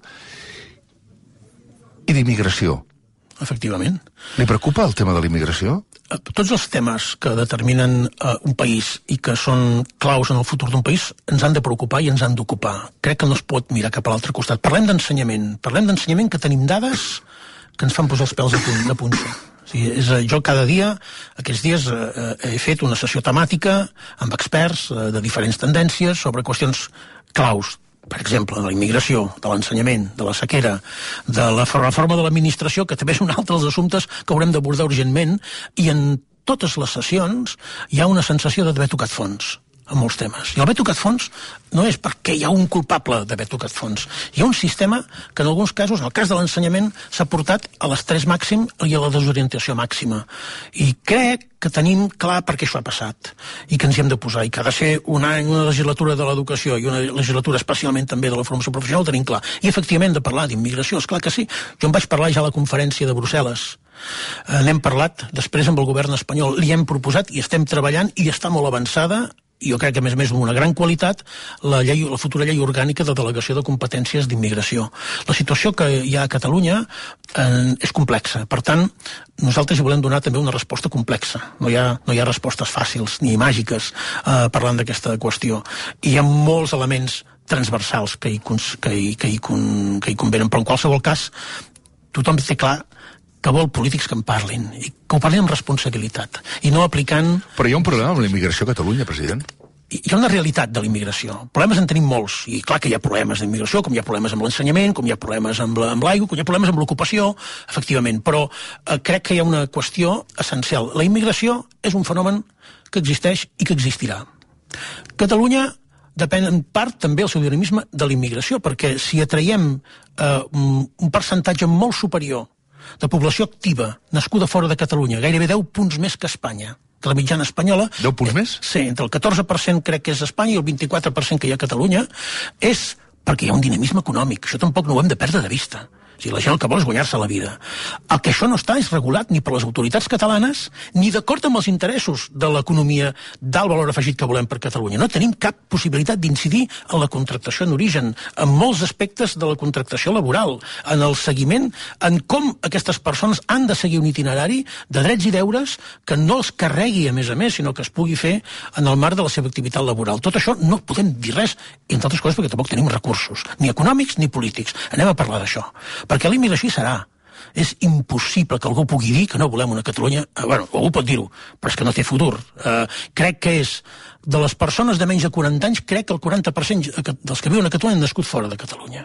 i d'immigració. Efectivament. Li preocupa el tema de la immigració? Tots els temes que determinen uh, un país i que són claus en el futur d'un país ens han de preocupar i ens han d'ocupar. Crec que no es pot mirar cap a l'altre costat. Parlem d'ensenyament. Parlem d'ensenyament que tenim dades que ens fan posar els pèls de, pun de punxa. O sigui, és, jo cada dia, aquests dies, eh, he fet una sessió temàtica amb experts eh, de diferents tendències sobre qüestions claus, per exemple, de la immigració, de l'ensenyament, de la sequera, de la reforma de l'administració, que també és un altre dels assumptes que haurem d'abordar urgentment, i en totes les sessions hi ha una sensació d'haver tocat fons en molts temes. I haver tocat fons no és perquè hi ha un culpable d'haver tocat fons. Hi ha un sistema que en alguns casos, en el cas de l'ensenyament, s'ha portat a l'estrès màxim i a la desorientació màxima. I crec que tenim clar per què això ha passat i que ens hi hem de posar, i que ha de ser un any, una legislatura de l'educació i una legislatura especialment també de la formació professional, ho tenim clar. I efectivament de parlar d'immigració, és clar que sí. Jo en vaig parlar ja a la conferència de Brussel·les. Eh, n'hem parlat després amb el govern espanyol, li hem proposat i estem treballant i està molt avançada, i jo crec que a més a més amb una gran qualitat, la, llei, la futura llei orgànica de delegació de competències d'immigració. La situació que hi ha a Catalunya eh, és complexa. Per tant, nosaltres hi volem donar també una resposta complexa. No hi ha, no hi ha respostes fàcils ni màgiques eh, parlant d'aquesta qüestió. I hi ha molts elements transversals que hi, que hi, que hi, que hi convenen, però en qualsevol cas tothom té clar que vol polítics que en parlin, i que ho parlin amb responsabilitat, i no aplicant... Però hi ha un problema amb la immigració a Catalunya, president? Hi ha una realitat de la immigració. Problemes en tenim molts, i clar que hi ha problemes d'immigració, com hi ha problemes amb l'ensenyament, com hi ha problemes amb l'aigua, com hi ha problemes amb l'ocupació, efectivament, però eh, crec que hi ha una qüestió essencial. La immigració és un fenomen que existeix i que existirà. Catalunya depèn en part també el seu dinamisme de la immigració, perquè si atraiem eh, un percentatge molt superior de població activa, nascuda fora de Catalunya, gairebé deu punts més que Espanya, que la mitjana espanyola... deu punts eh, més? Sí, entre el catorze per cent crec que és Espanya i el vint-i-quatre per cent que hi ha a Catalunya, és perquè hi ha un dinamisme econòmic. Això tampoc no ho hem de perdre de vista. O sigui, la gent el que vol és guanyar-se la vida. El que això no està és regulat ni per les autoritats catalanes ni d'acord amb els interessos de l'economia d'alt valor afegit que volem per Catalunya. No tenim cap possibilitat d'incidir en la contractació en origen, en molts aspectes de la contractació laboral, en el seguiment, en com aquestes persones han de seguir un itinerari de drets i deures que no els carregui a més a més, sinó que es pugui fer en el marc de la seva activitat laboral. Tot això no podem dir res, entre altres coses perquè tampoc tenim recursos, ni econòmics ni polítics. Anem a parlar d'això. Perquè la immigració hi serà. És impossible que algú pugui dir que no volem una Catalunya... Eh, bueno, algú pot dir-ho, però és que no té futur. Eh, crec que és... De les persones de menys de quaranta anys, crec que el quaranta per cent dels que viuen a Catalunya han nascut fora de Catalunya.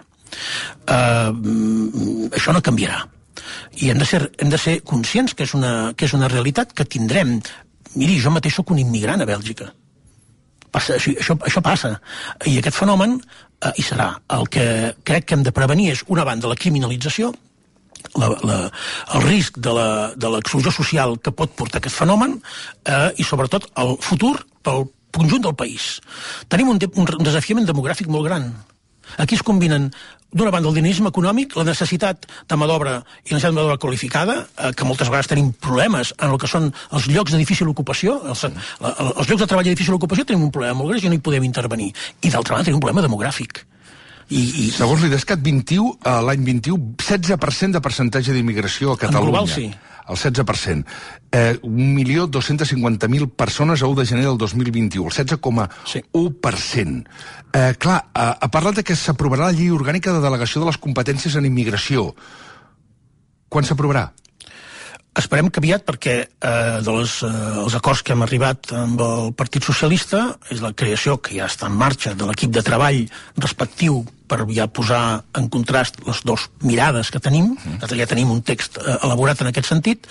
Eh, això no canviarà. I hem de ser, hem de ser conscients que és, una, que és una realitat que tindrem. Miri, jo mateix soc un immigrant a Bèlgica. Passa, això, això, això passa. I aquest fenomen eh, hi serà. El que crec que hem de prevenir és, una banda, la criminalització, la, la, el risc de l'exclusió social que pot portar aquest fenomen eh, i, sobretot, el futur pel conjunt del país. Tenim un, de, un desafiament demogràfic molt gran. Aquí es combinen, d'una banda, el dinamisme econòmic, la necessitat de mà d'obra i la necessitat de mà d'obra qualificada, eh, que moltes vegades tenim problemes en el que són els llocs de difícil ocupació, els, la, els llocs de treball de difícil ocupació tenim un problema molt greu i no hi podem intervenir. I d'altra banda tenim un problema demogràfic. I, i... Segons l'IDESCAT, vint-i-u, l'any vint-i-u, setze per cent de percentatge d'immigració a Catalunya. En global, sí. El setze per cent. Eh, un milió dos-cents cinquanta mil persones a u de gener del dos mil vint-i-u, el setze coma u per cent. Eh, clar, ha, ha parlat de que s'aprovarà la llei orgànica de delegació de les competències en immigració. Quan s'aprovarà? Esperem que aviat, perquè eh, dels eh, els acords que hem arribat amb el Partit Socialista és la creació, que ja està en marxa, de l'equip de treball respectiu per ja posar en contrast les dues mirades que tenim. Nosaltres ja tenim un text eh, elaborat en aquest sentit,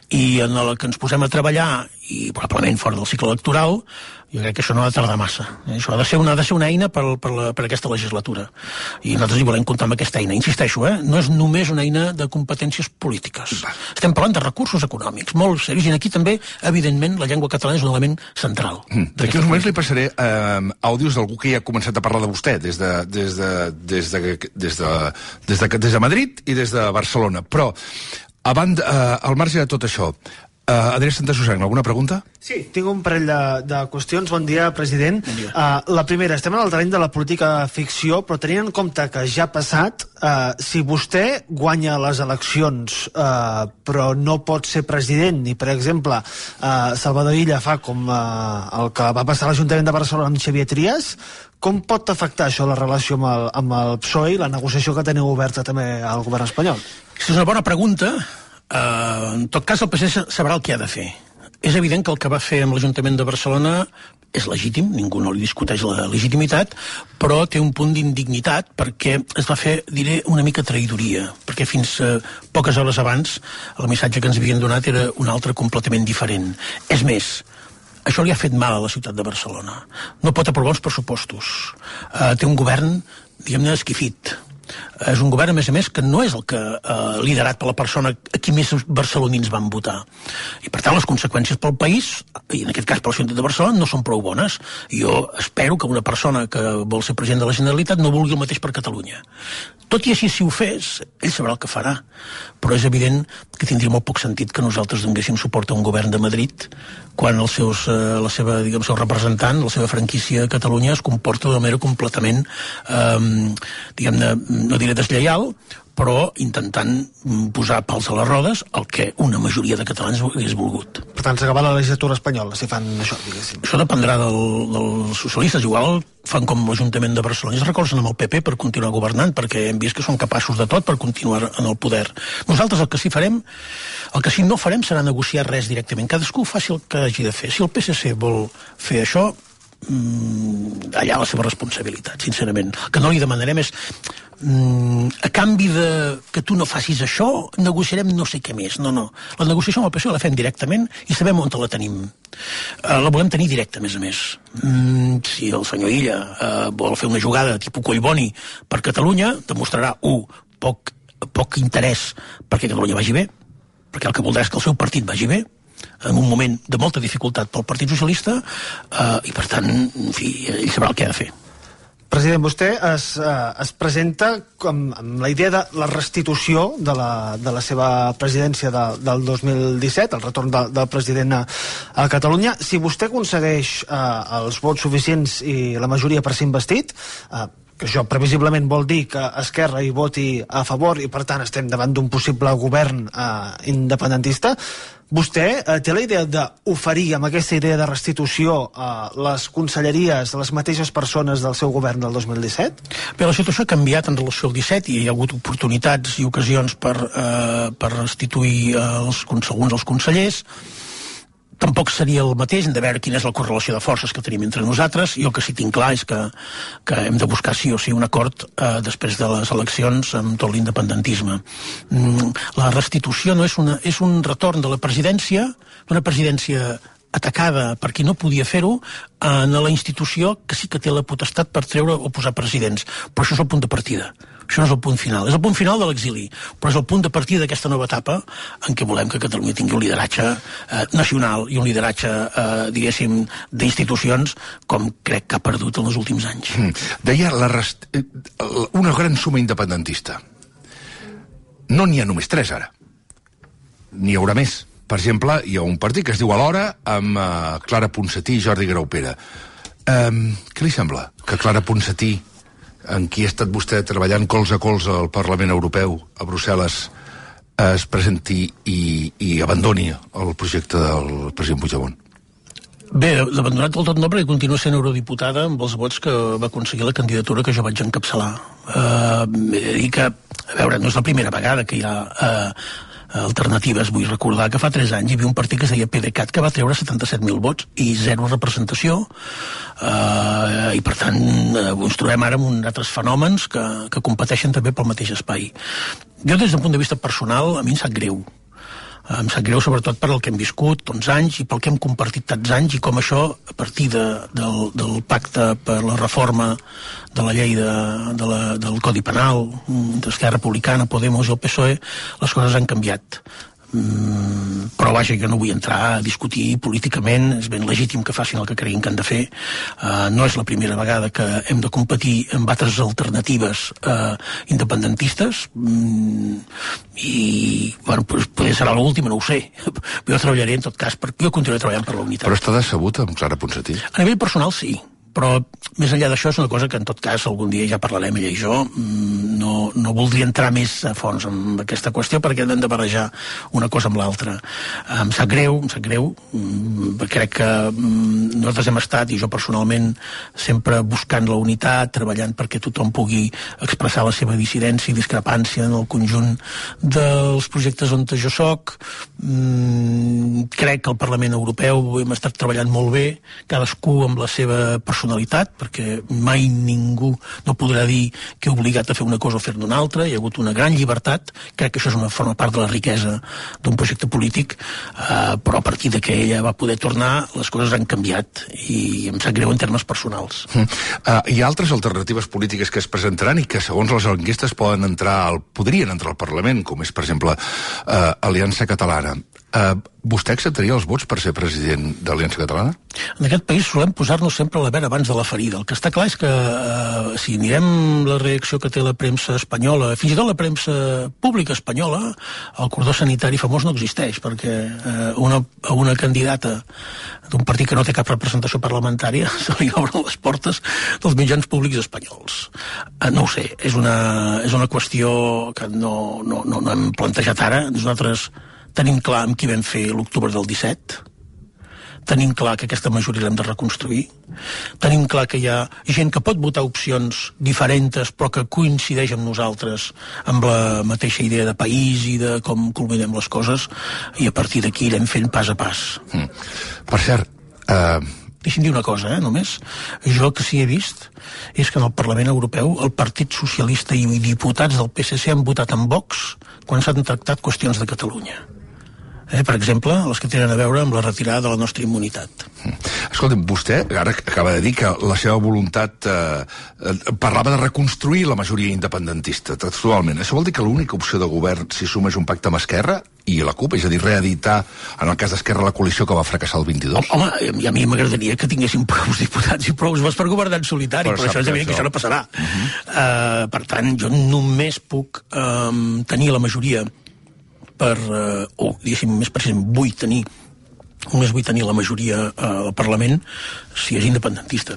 i en el que ens posem a treballar, i probablement fora del cicle electoral, jo crec que això no ha de tardar massa. Això ha de ser una, ha de ser una eina per, per, la, per aquesta legislatura. I nosaltres hi volem comptar amb aquesta eina. Insisteixo, eh? No és només una eina de competències polítiques. Estem parlant de recursos econòmics, molt serios, i aquí també, evidentment, la llengua catalana és un element central. Mm. D'aquí uns moments li passaré eh, àudios d'algú que ja ha començat a parlar de vostè, des de, des de, des de, des de, des de, des de Madrid i des de Barcelona. Però, a banda, eh, al marge de tot això, Uh, Adrià Santasusagna, alguna pregunta? Sí, tinc un parell de, de qüestions. Bon dia, president. Bon dia. Uh, la primera, estem en el terreny de la política ficció, però tenint en compte que ja ha passat, uh, si vostè guanya les eleccions uh, però no pot ser president, i per exemple uh, Salvador Illa fa com uh, el que va passar a l'Ajuntament de Barcelona amb Xavier Trias, com pot afectar això la relació amb el, amb el P S O E i la negociació que teniu oberta també al govern espanyol? És una bona pregunta. Uh, en tot cas, el P S C sabrà el que ha de fer. És evident que el que va fer amb l'Ajuntament de Barcelona és legítim, ningú no li discuteix la legitimitat, però té un punt d'indignitat perquè es va fer, diré, una mica traïdoria, perquè fins uh, poques hores abans el missatge que ens havien donat era un altre completament diferent. És més, això li ha fet mal a la ciutat de Barcelona. No pot aprovar uns pressupostos. Uh, té un govern, diguem-ne, esquifit. És un govern, a més a més, que no és el que eh, liderat per la persona a qui més barcelonins van votar. I, per tant, les conseqüències pel país, i en aquest cas per la ciutat de Barcelona, no són prou bones. Jo espero que una persona que vol ser president de la Generalitat no vulgui el mateix per Catalunya. Tot i així, si ho fes, ell sabrà el que farà. Però és evident que tindria molt poc sentit que nosaltres donéssim suport a un govern de Madrid quan els seus, eh, la seva, diguem, seu representant, la seva franquícia a Catalunya es comporta d'una manera completament, eh, diguem-ne, no diré deslleial, però intentant posar pals a les rodes el que una majoria de catalans hagués volgut. Per tant, s'acaba la legislatura espanyola, si fan això, diguéssim. Això dependrà del, dels socialistes. Igual fan com l'Ajuntament de Barcelona, es recolzen amb el P P per continuar governant, perquè hem vist que són capaços de tot per continuar en el poder. Nosaltres el que sí farem, el que sí no farem serà negociar res directament. Cadascú faci el que hagi de fer. Si el P S C vol fer això, mmm, allà la seva responsabilitat, sincerament. El que no li demanarem és Mm, a canvi de que tu no facis això, negociarem no sé què més. No, no. La negociació amb el P S O E la fem directament i sabem on la tenim. Uh, la volem tenir directa, a més a més. Mm, si el senyor Illa uh, vol fer una jugada tipus Collboni per Catalunya, demostrarà, un, poc, poc interès perquè Catalunya vagi bé, perquè el que voldrà és que el seu partit vagi bé, en un moment de molta dificultat pel Partit Socialista, uh, i per tant, en fi, ell sabrà el que ha de fer. President, vostè es, eh, es presenta com, amb la idea de la restitució de la, de la seva presidència de, del dos mil disset, el retorn de, del president a, a Catalunya. Si vostè aconsegueix eh, els vots suficients i la majoria per ser investit, eh, que això previsiblement vol dir que Esquerra hi voti a favor i per tant estem davant d'un possible govern eh, independentista, vostè eh, té la idea d'oferir amb aquesta idea de restitució a eh, les conselleries de les mateixes persones del seu govern del dos mil disset? Bé, la situació ha canviat en relació al disset i hi ha hagut oportunitats i ocasions per, eh, per restituir eh, els, alguns dels consellers. Tampoc seria el mateix, hem de veure quina és la correlació de forces que tenim entre nosaltres. Jo que sí tinc clar és que, que hem de buscar sí o sí un acord eh, després de les eleccions amb tot l'independentisme. Mm, la restitució no és, una, és un retorn de la presidència, d'una presidència atacada per qui no podia fer-ho, en la institució que sí que té la potestat per treure o posar presidents. Però això és el punt de partida. Això no és el punt final. És el punt final de l'exili, però és el punt de partida d'aquesta nova etapa en què volem que Catalunya tingui un lideratge eh, nacional i un lideratge, eh, diguéssim, d'institucions com crec que ha perdut en els últims anys. Mm. Deia la rest... una gran suma independentista. No n'hi ha només tres, ara. N'hi haurà més. Per exemple, hi ha un partit que es diu Alhora, amb uh, Clara Ponsatí i Jordi Graupera. Um, què li sembla? Que Clara Ponsatí, en qui ha estat vostè treballant colze a colze al Parlament Europeu, a Brussel·les, es presenti i, i abandoni el projecte del president Puigdemont? Bé, l'ha abandonat del tot no, perquè continua sent eurodiputada amb els vots que va aconseguir la candidatura que jo vaig encapçalar. Uh, I que, a veure, no és la primera vegada que hi ha... Uh, alternatives. Vull recordar que fa tres anys hi havia un partit que es deia PDeCAT que va treure setanta-set mil vots i zero representació, uh, i per tant uh, ens trobem ara amb uns altres fenòmens que, que competeixen també pel mateix espai. Jo, des d'un punt de vista personal, a mi em sap greu. Em sap greu sobretot per el que hem viscut tants anys i pel que hem compartit tants anys i com això, a partir de, del, del pacte per la reforma de la llei de, de la, del Codi Penal d'Esquerra Republicana, Podemos i el P S O E, les coses han canviat. Mm, però vaja, jo no vull entrar a discutir políticament, és ben legítim que facin el que creguin que han de fer. Uh, no és la primera vegada que hem de competir amb altres alternatives uh, independentistes, mm, i bueno, pues, potser serà l'última, no ho sé. Jo treballaré en tot cas, perquè jo continuaré treballant per la unitat. Però està decebut amb Clara Ponsatí? A nivell personal sí, però més enllà d'això és una cosa que en tot cas algun dia ja parlarem ella i jo. No, no voldria entrar més a fons en aquesta qüestió perquè hem de barrejar una cosa amb l'altra. Em sap greu, em sap greu. Crec que nosaltres hem estat, i jo personalment, sempre buscant la unitat, treballant perquè tothom pugui expressar la seva dissidència i discrepància en el conjunt dels projectes on jo soc. Crec que al Parlament Europeu hem estat treballant molt bé, cadascú amb la seva personalitat, perquè mai ningú no podrà dir que he obligat a fer una cosa o fer-ne una altra. Hi ha hagut una gran llibertat. Crec que això és una forma part de la riquesa d'un projecte polític, eh, però a partir de que ella va poder tornar, les coses han canviat i em sap greu en termes personals. Mm. Uh, hi ha altres alternatives polítiques que es presentaran i que, segons les enquestes, poden entrar al, podrien entrar al Parlament, com és, per exemple, uh, Aliança Catalana. Uh, vostè acceptaria els vots per ser president d'Aliança Catalana? En aquest país solem posar-nos sempre la vera abans de la ferida. El que està clar és que uh, si mirem la reacció que té la premsa espanyola, fins i tot la premsa pública espanyola, el cordó sanitari famós no existeix, perquè uh, una, una candidata d'un partit que no té cap representació parlamentària se li obren les portes dels mitjans públics espanyols. Uh, no ho sé, és una, és una qüestió que no, no, no, no hem plantejat ara. Nosaltres tenim clar amb qui vam fer l'octubre del disset, tenim clar que aquesta majoria l'hem de reconstruir, tenim clar que hi ha gent que pot votar opcions diferents però que coincideix amb nosaltres amb la mateixa idea de país i de com culminem les coses, i a partir d'aquí l'hem fent pas a pas. Mm. Per cert... Uh... Deixi'm dir una cosa, eh, només. Jo el que sí he vist és que en el Parlament Europeu el Partit Socialista i diputats del P S C han votat en Vox quan s'han tractat qüestions de Catalunya. Eh, per exemple, les que tenen a veure amb la retirada de la nostra immunitat. Escolta'm, vostè ara acaba de dir que la seva voluntat eh, parlava de reconstruir la majoria independentista, textualment. Això vol dir que l'única opció de govern, si suma, és un pacte amb Esquerra i la CUP, és a dir, reeditar, en el cas d'Esquerra, la coalició que va fracassar el vint-i-dos? Home, i a mi m'agradaria que tinguéssim prou diputats i prou vots per governar en solitari, però, però això és evident que això no passarà. Uh -huh. uh, per tant, jo només puc um, tenir la majoria per, uh, o diguéssim més precisament, vull tenir només vull tenir la majoria uh, al Parlament si és independentista.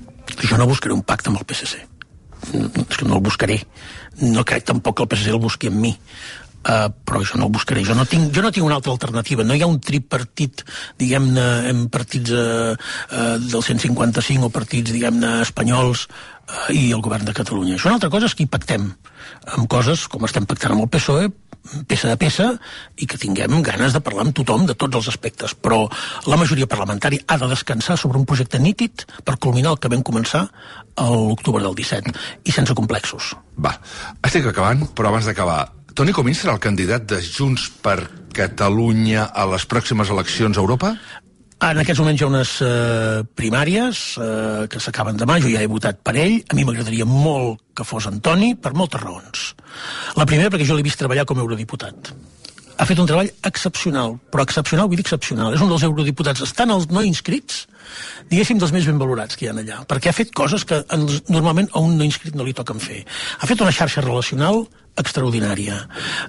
Jo no buscaré un pacte amb el P S C. No, és que no el buscaré. No crec tampoc que el P S C el busqui amb mi. Uh, però jo no el buscaré. Jo no tinc, jo no tinc una altra alternativa. No hi ha un tripartit, diguem-ne, en partits uh, uh, del cent cinquanta-cinc o partits, diguem-ne, espanyols uh, i el govern de Catalunya. Això una altra cosa és que hi pactem amb coses com estem pactant amb el P S O E, peça a peça, i que tinguem ganes de parlar amb tothom de tots els aspectes, però la majoria parlamentària ha de descansar sobre un projecte nítid per culminar el que vam començar a l'octubre del disset, i sense complexos. Va, estic acabant, però abans d'acabar, Toni Comín serà el candidat de Junts per Catalunya a les pròximes eleccions a Europa? En aquests moments hi ha unes uh, primàries uh, que s'acaben demà, jo ja he votat per ell, a mi m'agradaria molt que fos Antoni, per moltes raons. La primera, perquè jo l'he vist treballar com a eurodiputat. Ha fet un treball excepcional, però excepcional, vull dir excepcional. És un dels eurodiputats, estan els no inscrits, diguéssim, dels més ben valorats que hi ha allà, perquè ha fet coses que normalment a un no inscrit no li toquen fer. Ha fet una xarxa relacional extraordinària.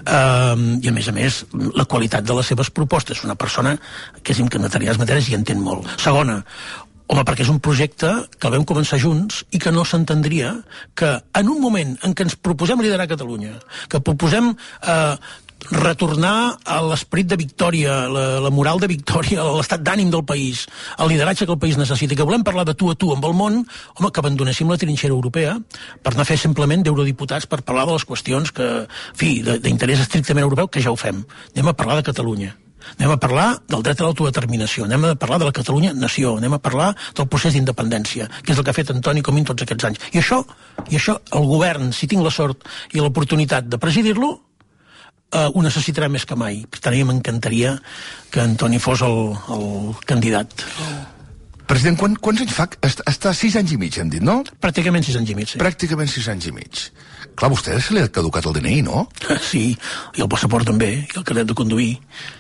Um, I, a més a més, la qualitat de les seves propostes. Una persona que és en determinades matèries i entén molt. Segona, home, perquè és un projecte que el vam començar junts i que no s'entendria que en un moment en què ens proposem liderar Catalunya, que proposem eh, retornar a l'esperit de victòria, la, la moral de victòria, l'estat d'ànim del país, el lideratge que el país necessita, que volem parlar de tu a tu amb el món, home, que abandonéssim la trinxera europea per anar a fer simplement d'eurodiputats per parlar de les qüestions que, en fi, d'interès estrictament europeu, que ja ho fem. Anem a parlar de Catalunya. Anem a parlar del dret a l'autodeterminació, anem a parlar de la Catalunya nació, anem a parlar del procés d'independència, que és el que ha fet Antoni Comín tots aquests anys. I això, i això el govern, si tinc la sort i l'oportunitat de presidir-lo, Uh, ho necessitarà més que mai. Per tant, m'encantaria que Antoni fos el, el candidat. President, quan, quants anys fa? Està, està sis anys i mig, hem dit, no? Pràcticament sis anys i mig, sí. Pràcticament sis anys i mig. Clar, vostè se li ha caducat el D N I, no? Sí, i el passaport també, i el carnet de conduir.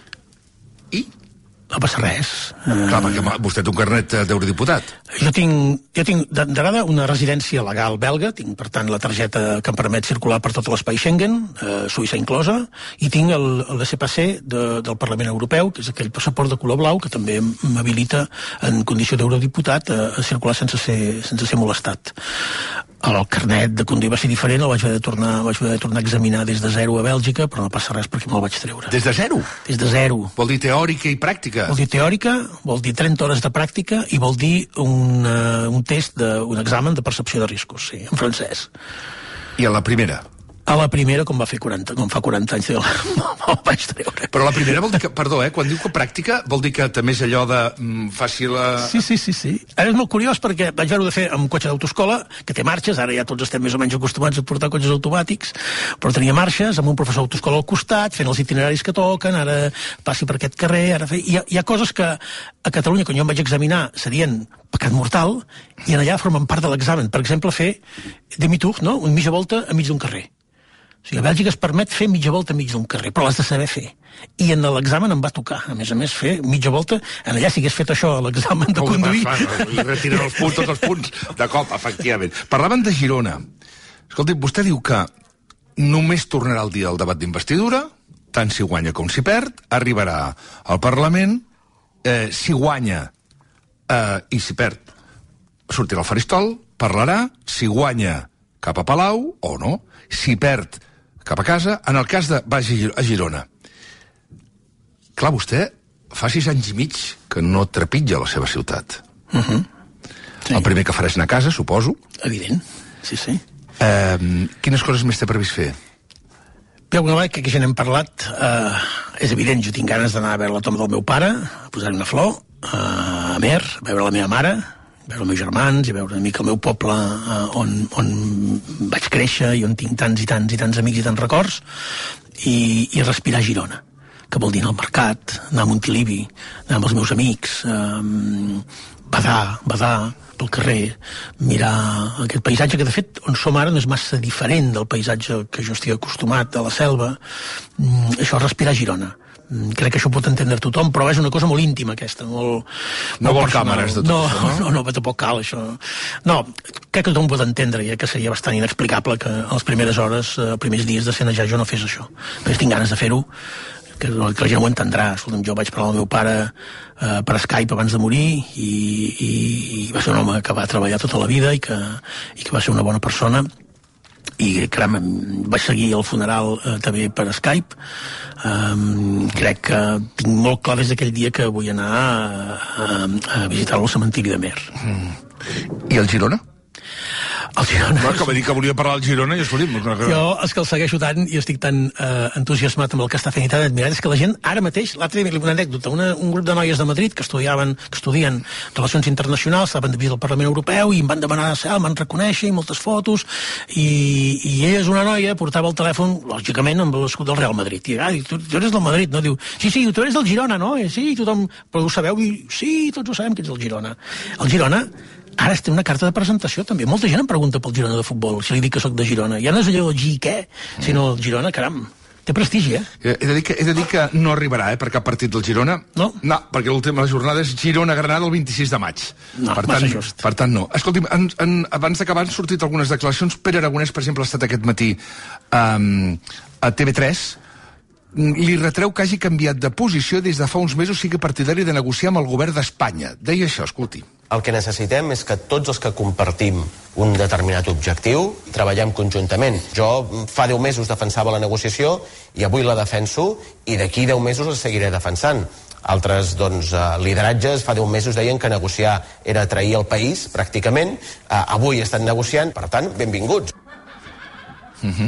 I? No passa res. Clar, perquè vostè té un carnet d'eurodiputat. Jo tinc, jo tinc d'entrada una residència legal belga, tinc, per tant, la targeta que em permet circular per tot l'espai Schengen, eh, Suïssa inclosa, i tinc el, el D C P C de, del Parlament Europeu, que és aquell passaport de color blau que també m'habilita en condició d'eurodiputat a, a circular sense ser, sense ser molestat. El carnet de conduir va ser diferent, el vaig haver de tornar, vaig haver de tornar a examinar des de zero a Bèlgica, però no passa res perquè me'l vaig treure. Des de zero? Des de zero. Vol dir teòrica i pràctica? Vol dir teòrica, vol dir trenta hores de pràctica i vol dir un, uh, un test, de, un examen de percepció de riscos, sí, en francès. I a la primera? A la primera, com va fer quaranta, com fa quaranta anys, me'l vaig treure. Però la primera vol dir que, perdó, eh, quan diu que pràctica, vol dir que també és allò de mm, fàcil a... Sí, sí, sí, sí. Ara és molt curiós perquè vaig haver-ho de fer amb un cotxe d'autoescola, que té marxes, ara ja tots estem més o menys acostumats a portar cotxes automàtics, però tenia marxes, amb un professor d'autoescola al costat, fent els itineraris que toquen, ara passi per aquest carrer, ara fe... hi, ha, hi ha coses que a Catalunya, quan jo em vaig examinar, serien pecat mortal, i en allà formen part de l'examen. Per exemple, fer demi-tour, no? Una mitja volta enmig d'un carrer. O sigui, a Bèlgica es permet fer mitja volta enmig d'un carrer, però l'has de saber fer. I en l'examen em va tocar, a més a més, fer mitja volta. En allà, si hagués fet això a l'examen de conduir... I retiren els punts, tots els punts de cop, efectivament. Parlaven de Girona. Escolti, vostè diu que només tornarà el dia del debat d'investidura, tant si guanya com si perd, arribarà al Parlament, eh, si guanya eh, i si perd, sortirà al faristol, parlarà, si guanya cap a Palau, o no, si perd cap a casa, en el cas de vagi a Girona. Clar, vostè fa sis anys i mig que no trepitja la seva ciutat. Uh -huh. Sí. El primer que farà és anar a casa, suposo. Evident, sí, sí. Eh, quines coses més té previst fer? Bé, una vegada que aquí ja n'hem parlat, eh, és evident, jo tinc ganes d'anar a veure la tomba del meu pare, a posar-hi una flor, eh, a Amer, a veure la meva mare, veure els meus germans i veure una mica el meu poble eh, on, on vaig créixer i on tinc tants i tants i tants amics i tants records, i, i respirar a Girona, que vol dir anar al mercat, anar a Montilivi, anar amb els meus amics, eh, badar, badar pel carrer, mirar aquest paisatge que, de fet, on som ara no és massa diferent del paisatge que jo estic acostumat a la selva. Mm, això, respirar a Girona. Crec que això ho pot entendre tothom, però és una cosa molt íntima aquesta, molt, no molt vol personal. Càmeres de tot no, això, no? No, no, tampoc cal això. No, crec que tothom pot entendre, ja que seria bastant inexplicable que a les primeres hores, els primers dies de Senejar jo no fes això. Però tinc ganes de fer-ho, que, que la gent ho entendrà. Escolta'm, jo vaig parlar amb el meu pare eh, per Skype abans de morir i, i, i va ser un home que va treballar tota la vida i que, i que va ser una bona persona. I caram, vaig seguir el funeral eh, també per Skype. Um, crec que tinc molt clar des d'aquell dia que vull anar a, a, a visitar-lo al cementiri de Mer. Mm. I el Girona? El Girona... Clar, que va dir que volia parlar del Girona i escolti'm... Jo és que el segueixo tant i estic tan eh, entusiasmat amb el que està fent i tan admirat, és que la gent ara mateix, l'altre dia, una anècdota, una, un grup de noies de Madrid que estudiaven, que estudien Relacions Internacionals, estaven de visita al Parlament Europeu i em van demanar la cel, em van reconèixer i moltes fotos, i, i ella és una noia, portava el telèfon, lògicament, amb l'escut del Real Madrid. I, ah, tu, tu eres del Madrid, no? Diu, sí, sí, tu eres del Girona, no? I, sí, tothom... Però ho sabeu? I, sí, tots ho sabem que ets del Girona. El Girona ara té una carta de presentació, també. Molta gent em pregunta pel Girona de futbol, si li dic que sóc de Girona. Ja no és allò del G què, sinó el Girona, caram. Té prestigi, eh? He de dir que, he de dir que no arribarà, eh, per cap partit del Girona. No? No, perquè l'última jornada és Girona-Granada el vint-i-sis de maig. No, per massa tant, just. Per tant, no. Escolti'm, en, en, abans d'acabar han sortit algunes declaracions. Pere Aragonès, per exemple, ha estat aquest matí um, a T V tres. Li retreu que hagi canviat de posició des de fa uns mesos, sigui partidari de negociar amb el govern d'Espanya. Deia això, escolti. El que necessitem és que tots els que compartim un determinat objectiu treballem conjuntament. Jo fa deu mesos defensava la negociació i avui la defenso i d'aquí deu mesos la seguiré defensant. Altres doncs, lideratges fa deu mesos deien que negociar era trair el país, pràcticament. Avui estan negociant, per tant, benvinguts. Mhm.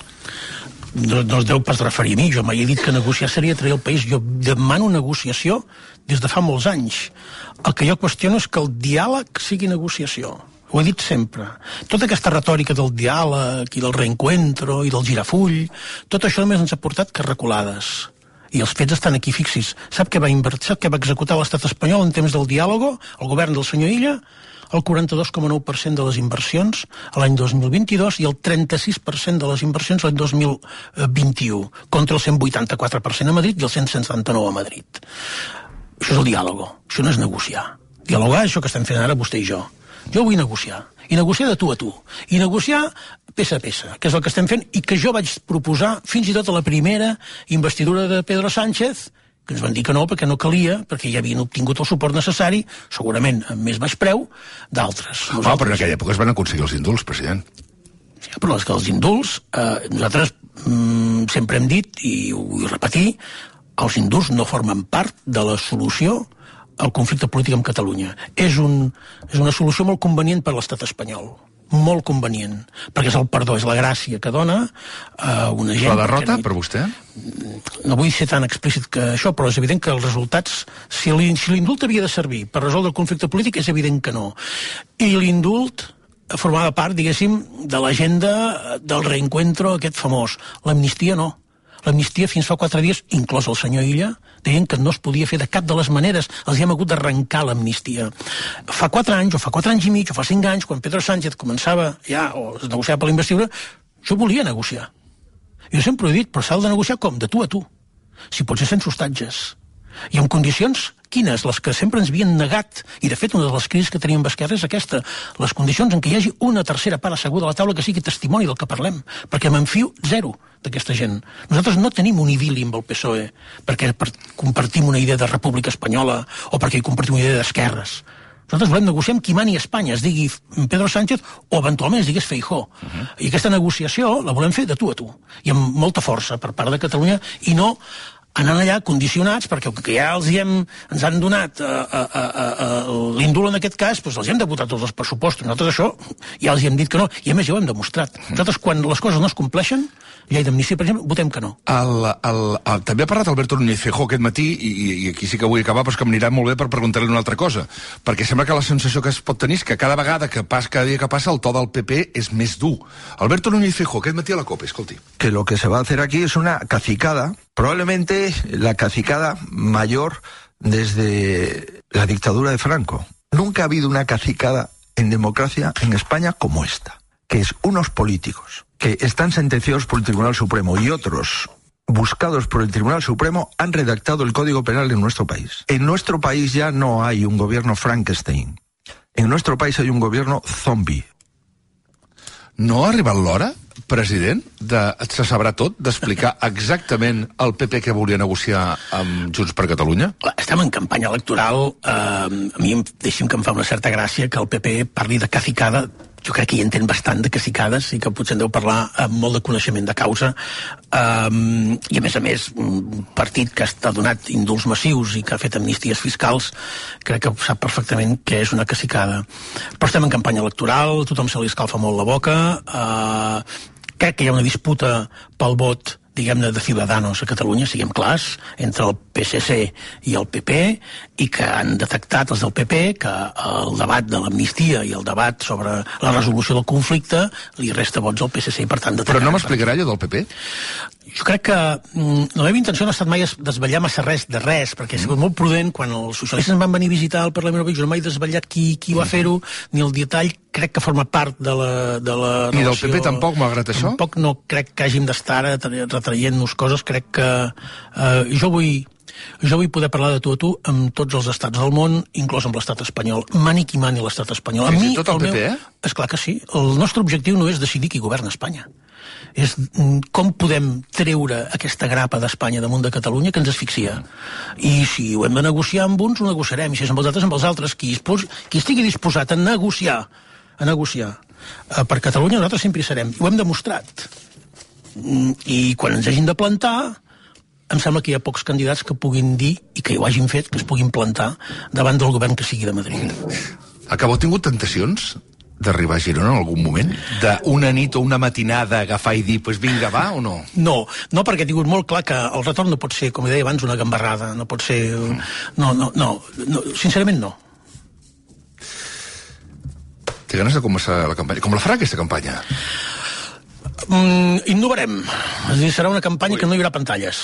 No, no es deu pas referir a mi, jo mai he dit que negociar seria trair el país. Jo demano negociació des de fa molts anys. El que jo qüestiono és que el diàleg sigui negociació. Ho he dit sempre. Tota aquesta retòrica del diàleg i del reencuentro i del girafull, tot això només ens ha portat carracolades. I els fets estan aquí, fixis. Sap què va invertir, sap què va executar l'estat espanyol en temps del diàleg, el govern del senyor Illa? El quaranta-dos coma nou per cent de les inversions a l'any dos mil vint-i-dos i el trenta-sis per cent de les inversions l'any dos mil vint-i-u, contra el cent vuitanta-quatre per cent a Madrid i el cent setanta-nou a Madrid. Això és el diàleg, això no és negociar. Dialogar és això que estem fent ara vostè i jo. Jo vull negociar, i negociar de tu a tu, i negociar peça a peça, que és el que estem fent i que jo vaig proposar fins i tot a la primera investidura de Pedro Sánchez, que ens van dir que no, perquè no calia, perquè ja havien obtingut el suport necessari, segurament amb més baix preu, d'altres. Ah, però en aquella època es van aconseguir els indults, president. Sí, però és que els indults, eh, nosaltres mm, sempre hem dit, i ho vull repetir, els indults no formen part de la solució al conflicte polític amb Catalunya. És, un, és una solució molt convenient per a l'estat espanyol. Molt convenient, perquè és el perdó, és la gràcia que dona uh, una gent... La derrota, per vostè? No vull ser tan explícit que això, però és evident que els resultats, si l'indult havia de servir per resoldre el conflicte polític, és evident que no. I l'indult formava part, diguéssim, de l'agenda del reencuentro aquest famós. L'amnistia no. L'amnistia fins fa quatre dies, inclòs el senyor Illa, deien que no es podia fer de cap de les maneres. Els hi hem hagut d'arrencar l'amnistia. Fa quatre anys, o fa quatre anys i mig, o fa cinc anys, quan Pedro Sánchez començava ja, o es negociava per la investidura, jo volia negociar. Jo sempre he dit, però s'ha de negociar com? De tu a tu. Si pot ser sense hostatges. I en condicions, quines? Les que sempre ens havien negat. I, de fet, una de les crisis que teníem amb Esquerra és aquesta. Les condicions en què hi hagi una tercera part asseguda a la taula que sigui testimoni del que parlem. Perquè m'enfio zero d'aquesta gent. Nosaltres no tenim un idili amb el P S O E perquè compartim una idea de república espanyola o perquè compartim una idea d'esquerres. Nosaltres volem negociar amb qui mani a Espanya, es digui Pedro Sánchez o eventualment es digués Feijóo. Uh-huh. I aquesta negociació la volem fer de tu a tu. I amb molta força per part de Catalunya i no anant allà condicionats, perquè el que ja els hem, ens han donat uh, uh, uh, uh, l'indult en aquest cas, doncs els hem de votar tots els pressupostos. Nosaltres això ja els hem dit que no, i a més ja ho hem demostrat. Nosaltres, quan les coses no es compleixen, llei d'amnistia, per exemple, votem que no. El, el, el, també ha parlat Alberto Núñez Feijóo aquest matí, i, i aquí sí que vull acabar, però és que m'anirà molt bé per preguntar-li una altra cosa, perquè sembla que la sensació que es pot tenir és que cada vegada que passa, cada dia que passa, el to del P P és més dur. Alberto Núñez Feijóo, aquest matí a la COPE, escolti. Que lo que se va a hacer aquí es una cacicada, probablemente la cacicada mayor desde la dictadura de Franco. Nunca ha habido una cacicada en democracia en España como esta, que es unos políticos que están sentenciados por el Tribunal Supremo y otros buscados por el Tribunal Supremo han redactado el Código Penal en nuestro país. En nuestro país ya no hay un gobierno Frankenstein. En nuestro país hay un gobierno zombie. No ha arribat l'hora, president, de, se sabrà tot, d'explicar exactament el P P que volia negociar amb Junts per Catalunya? Estem en campanya electoral. Eh, a mi, deixi'm que em fa una certa gràcia que el P P parli de cacicada. Jo crec que hi entén bastant de cacicades i que potser en deu parlar amb molt de coneixement de causa. Um, I a més a més, un partit que ha donat indults massius i que ha fet amnisties fiscals, crec que sap perfectament què és una cacicada. Però estem en campanya electoral, tothom se li escalfa molt la boca, uh, crec que hi ha una disputa pel vot, diguem-ne, de Ciudadanos a Catalunya, siguem clars, entre el P S C i el P P, i que han detectat els del P P que el debat de l'amnistia i el debat sobre la resolució del conflicte li resta vots al P S C i per tant... Però no m'explicarà allò del P P? Jo crec que mm, la meva intenció no ha estat mai desvetllar massa res de res, perquè he sigut molt prudent. Quan els socialistes em van venir a visitar al Parlament Europeu, jo no m'he desvetllat qui, qui va fer-ho, ni el detall. Crec que forma part de la, de la relació. I del P P tampoc, malgrat això? Tampoc no crec que hàgim d'estar ara traient-nos coses, crec que eh, jo vull jo vull poder parlar de tu a tu amb tots els estats del món, inclòs amb l'estat espanyol. Mani qui mani l'estat espanyol. Fins i tot el P P, eh? Esclar que sí. El nostre objectiu no és decidir qui governa Espanya. És com podem treure aquesta grapa d'Espanya damunt de Catalunya que ens asfixia. I si ho hem de negociar amb uns, ho negociarem. I si és amb els altres, amb els altres. Qui, pos, qui estigui disposat a negociar, a negociar eh, per Catalunya, nosaltres sempre hi serem. I ho hem demostrat. I quan ens hagin de plantar, em sembla que hi ha pocs candidats que puguin dir, i que ho hagin fet, que es puguin plantar davant del govern que sigui de Madrid. Acabeu tingut tentacions d'arribar a Girona en algun moment? D'una nit o una matinada agafar i dir, pues vinga, va, o no? No, no, perquè he tingut molt clar que el retorn no pot ser, com deia abans, una gambarrada, no pot ser... No, no, no, no sincerament no. Té ganes de començar la campanya. Com la farà aquesta campanya? Mm, innovarem. És a dir, serà una campanya Ui. que no hi haurà pantalles.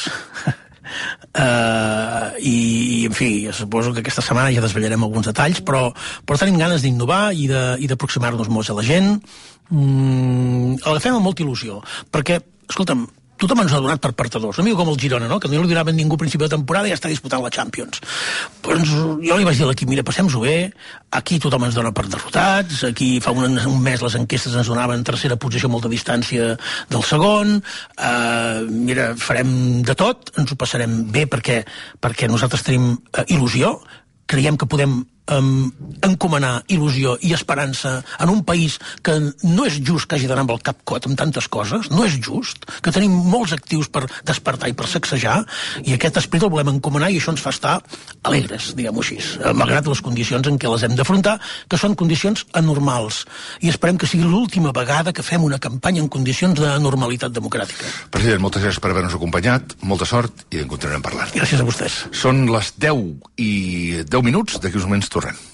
Uh, i, en fi, suposo que aquesta setmana ja desvetllarem alguns detalls, però, però tenim ganes d'innovar i d'aproximar-nos molt a la gent. Mm, l'agafem amb molta il·lusió, perquè, escolta'm, tothom ens ha donat per partadors. Una mica com el Girona, no? Que no li donaven ningú a principi de temporada i ja està disputant la Champions. Doncs jo li vaig dir a l'equip, mira, passem-ho bé, aquí tothom ens dona per derrotats, aquí fa un, un mes les enquestes ens donaven tercera posició a molta distància del segon, uh, mira, farem de tot, ens ho passarem bé perquè, perquè nosaltres tenim uh, il·lusió, creiem que podem um, encomanar il·lusió i esperança en un país que no és just que hagi d'anar amb el cap cot amb tantes coses, no és just, que tenim molts actius per despertar i per sacsejar, i aquest esperit el volem encomanar i això ens fa estar alegres, diguem-ho així, malgrat les condicions en què les hem d'afrontar, que són condicions anormals, i esperem que sigui l'última vegada que fem una campanya en condicions de normalitat democràtica. President, moltes gràcies per haver-nos acompanyat, molta sort i en continuarem parlant. Gràcies a vostès. Són les deu i deu minuts, d'aquí uns moments tornem.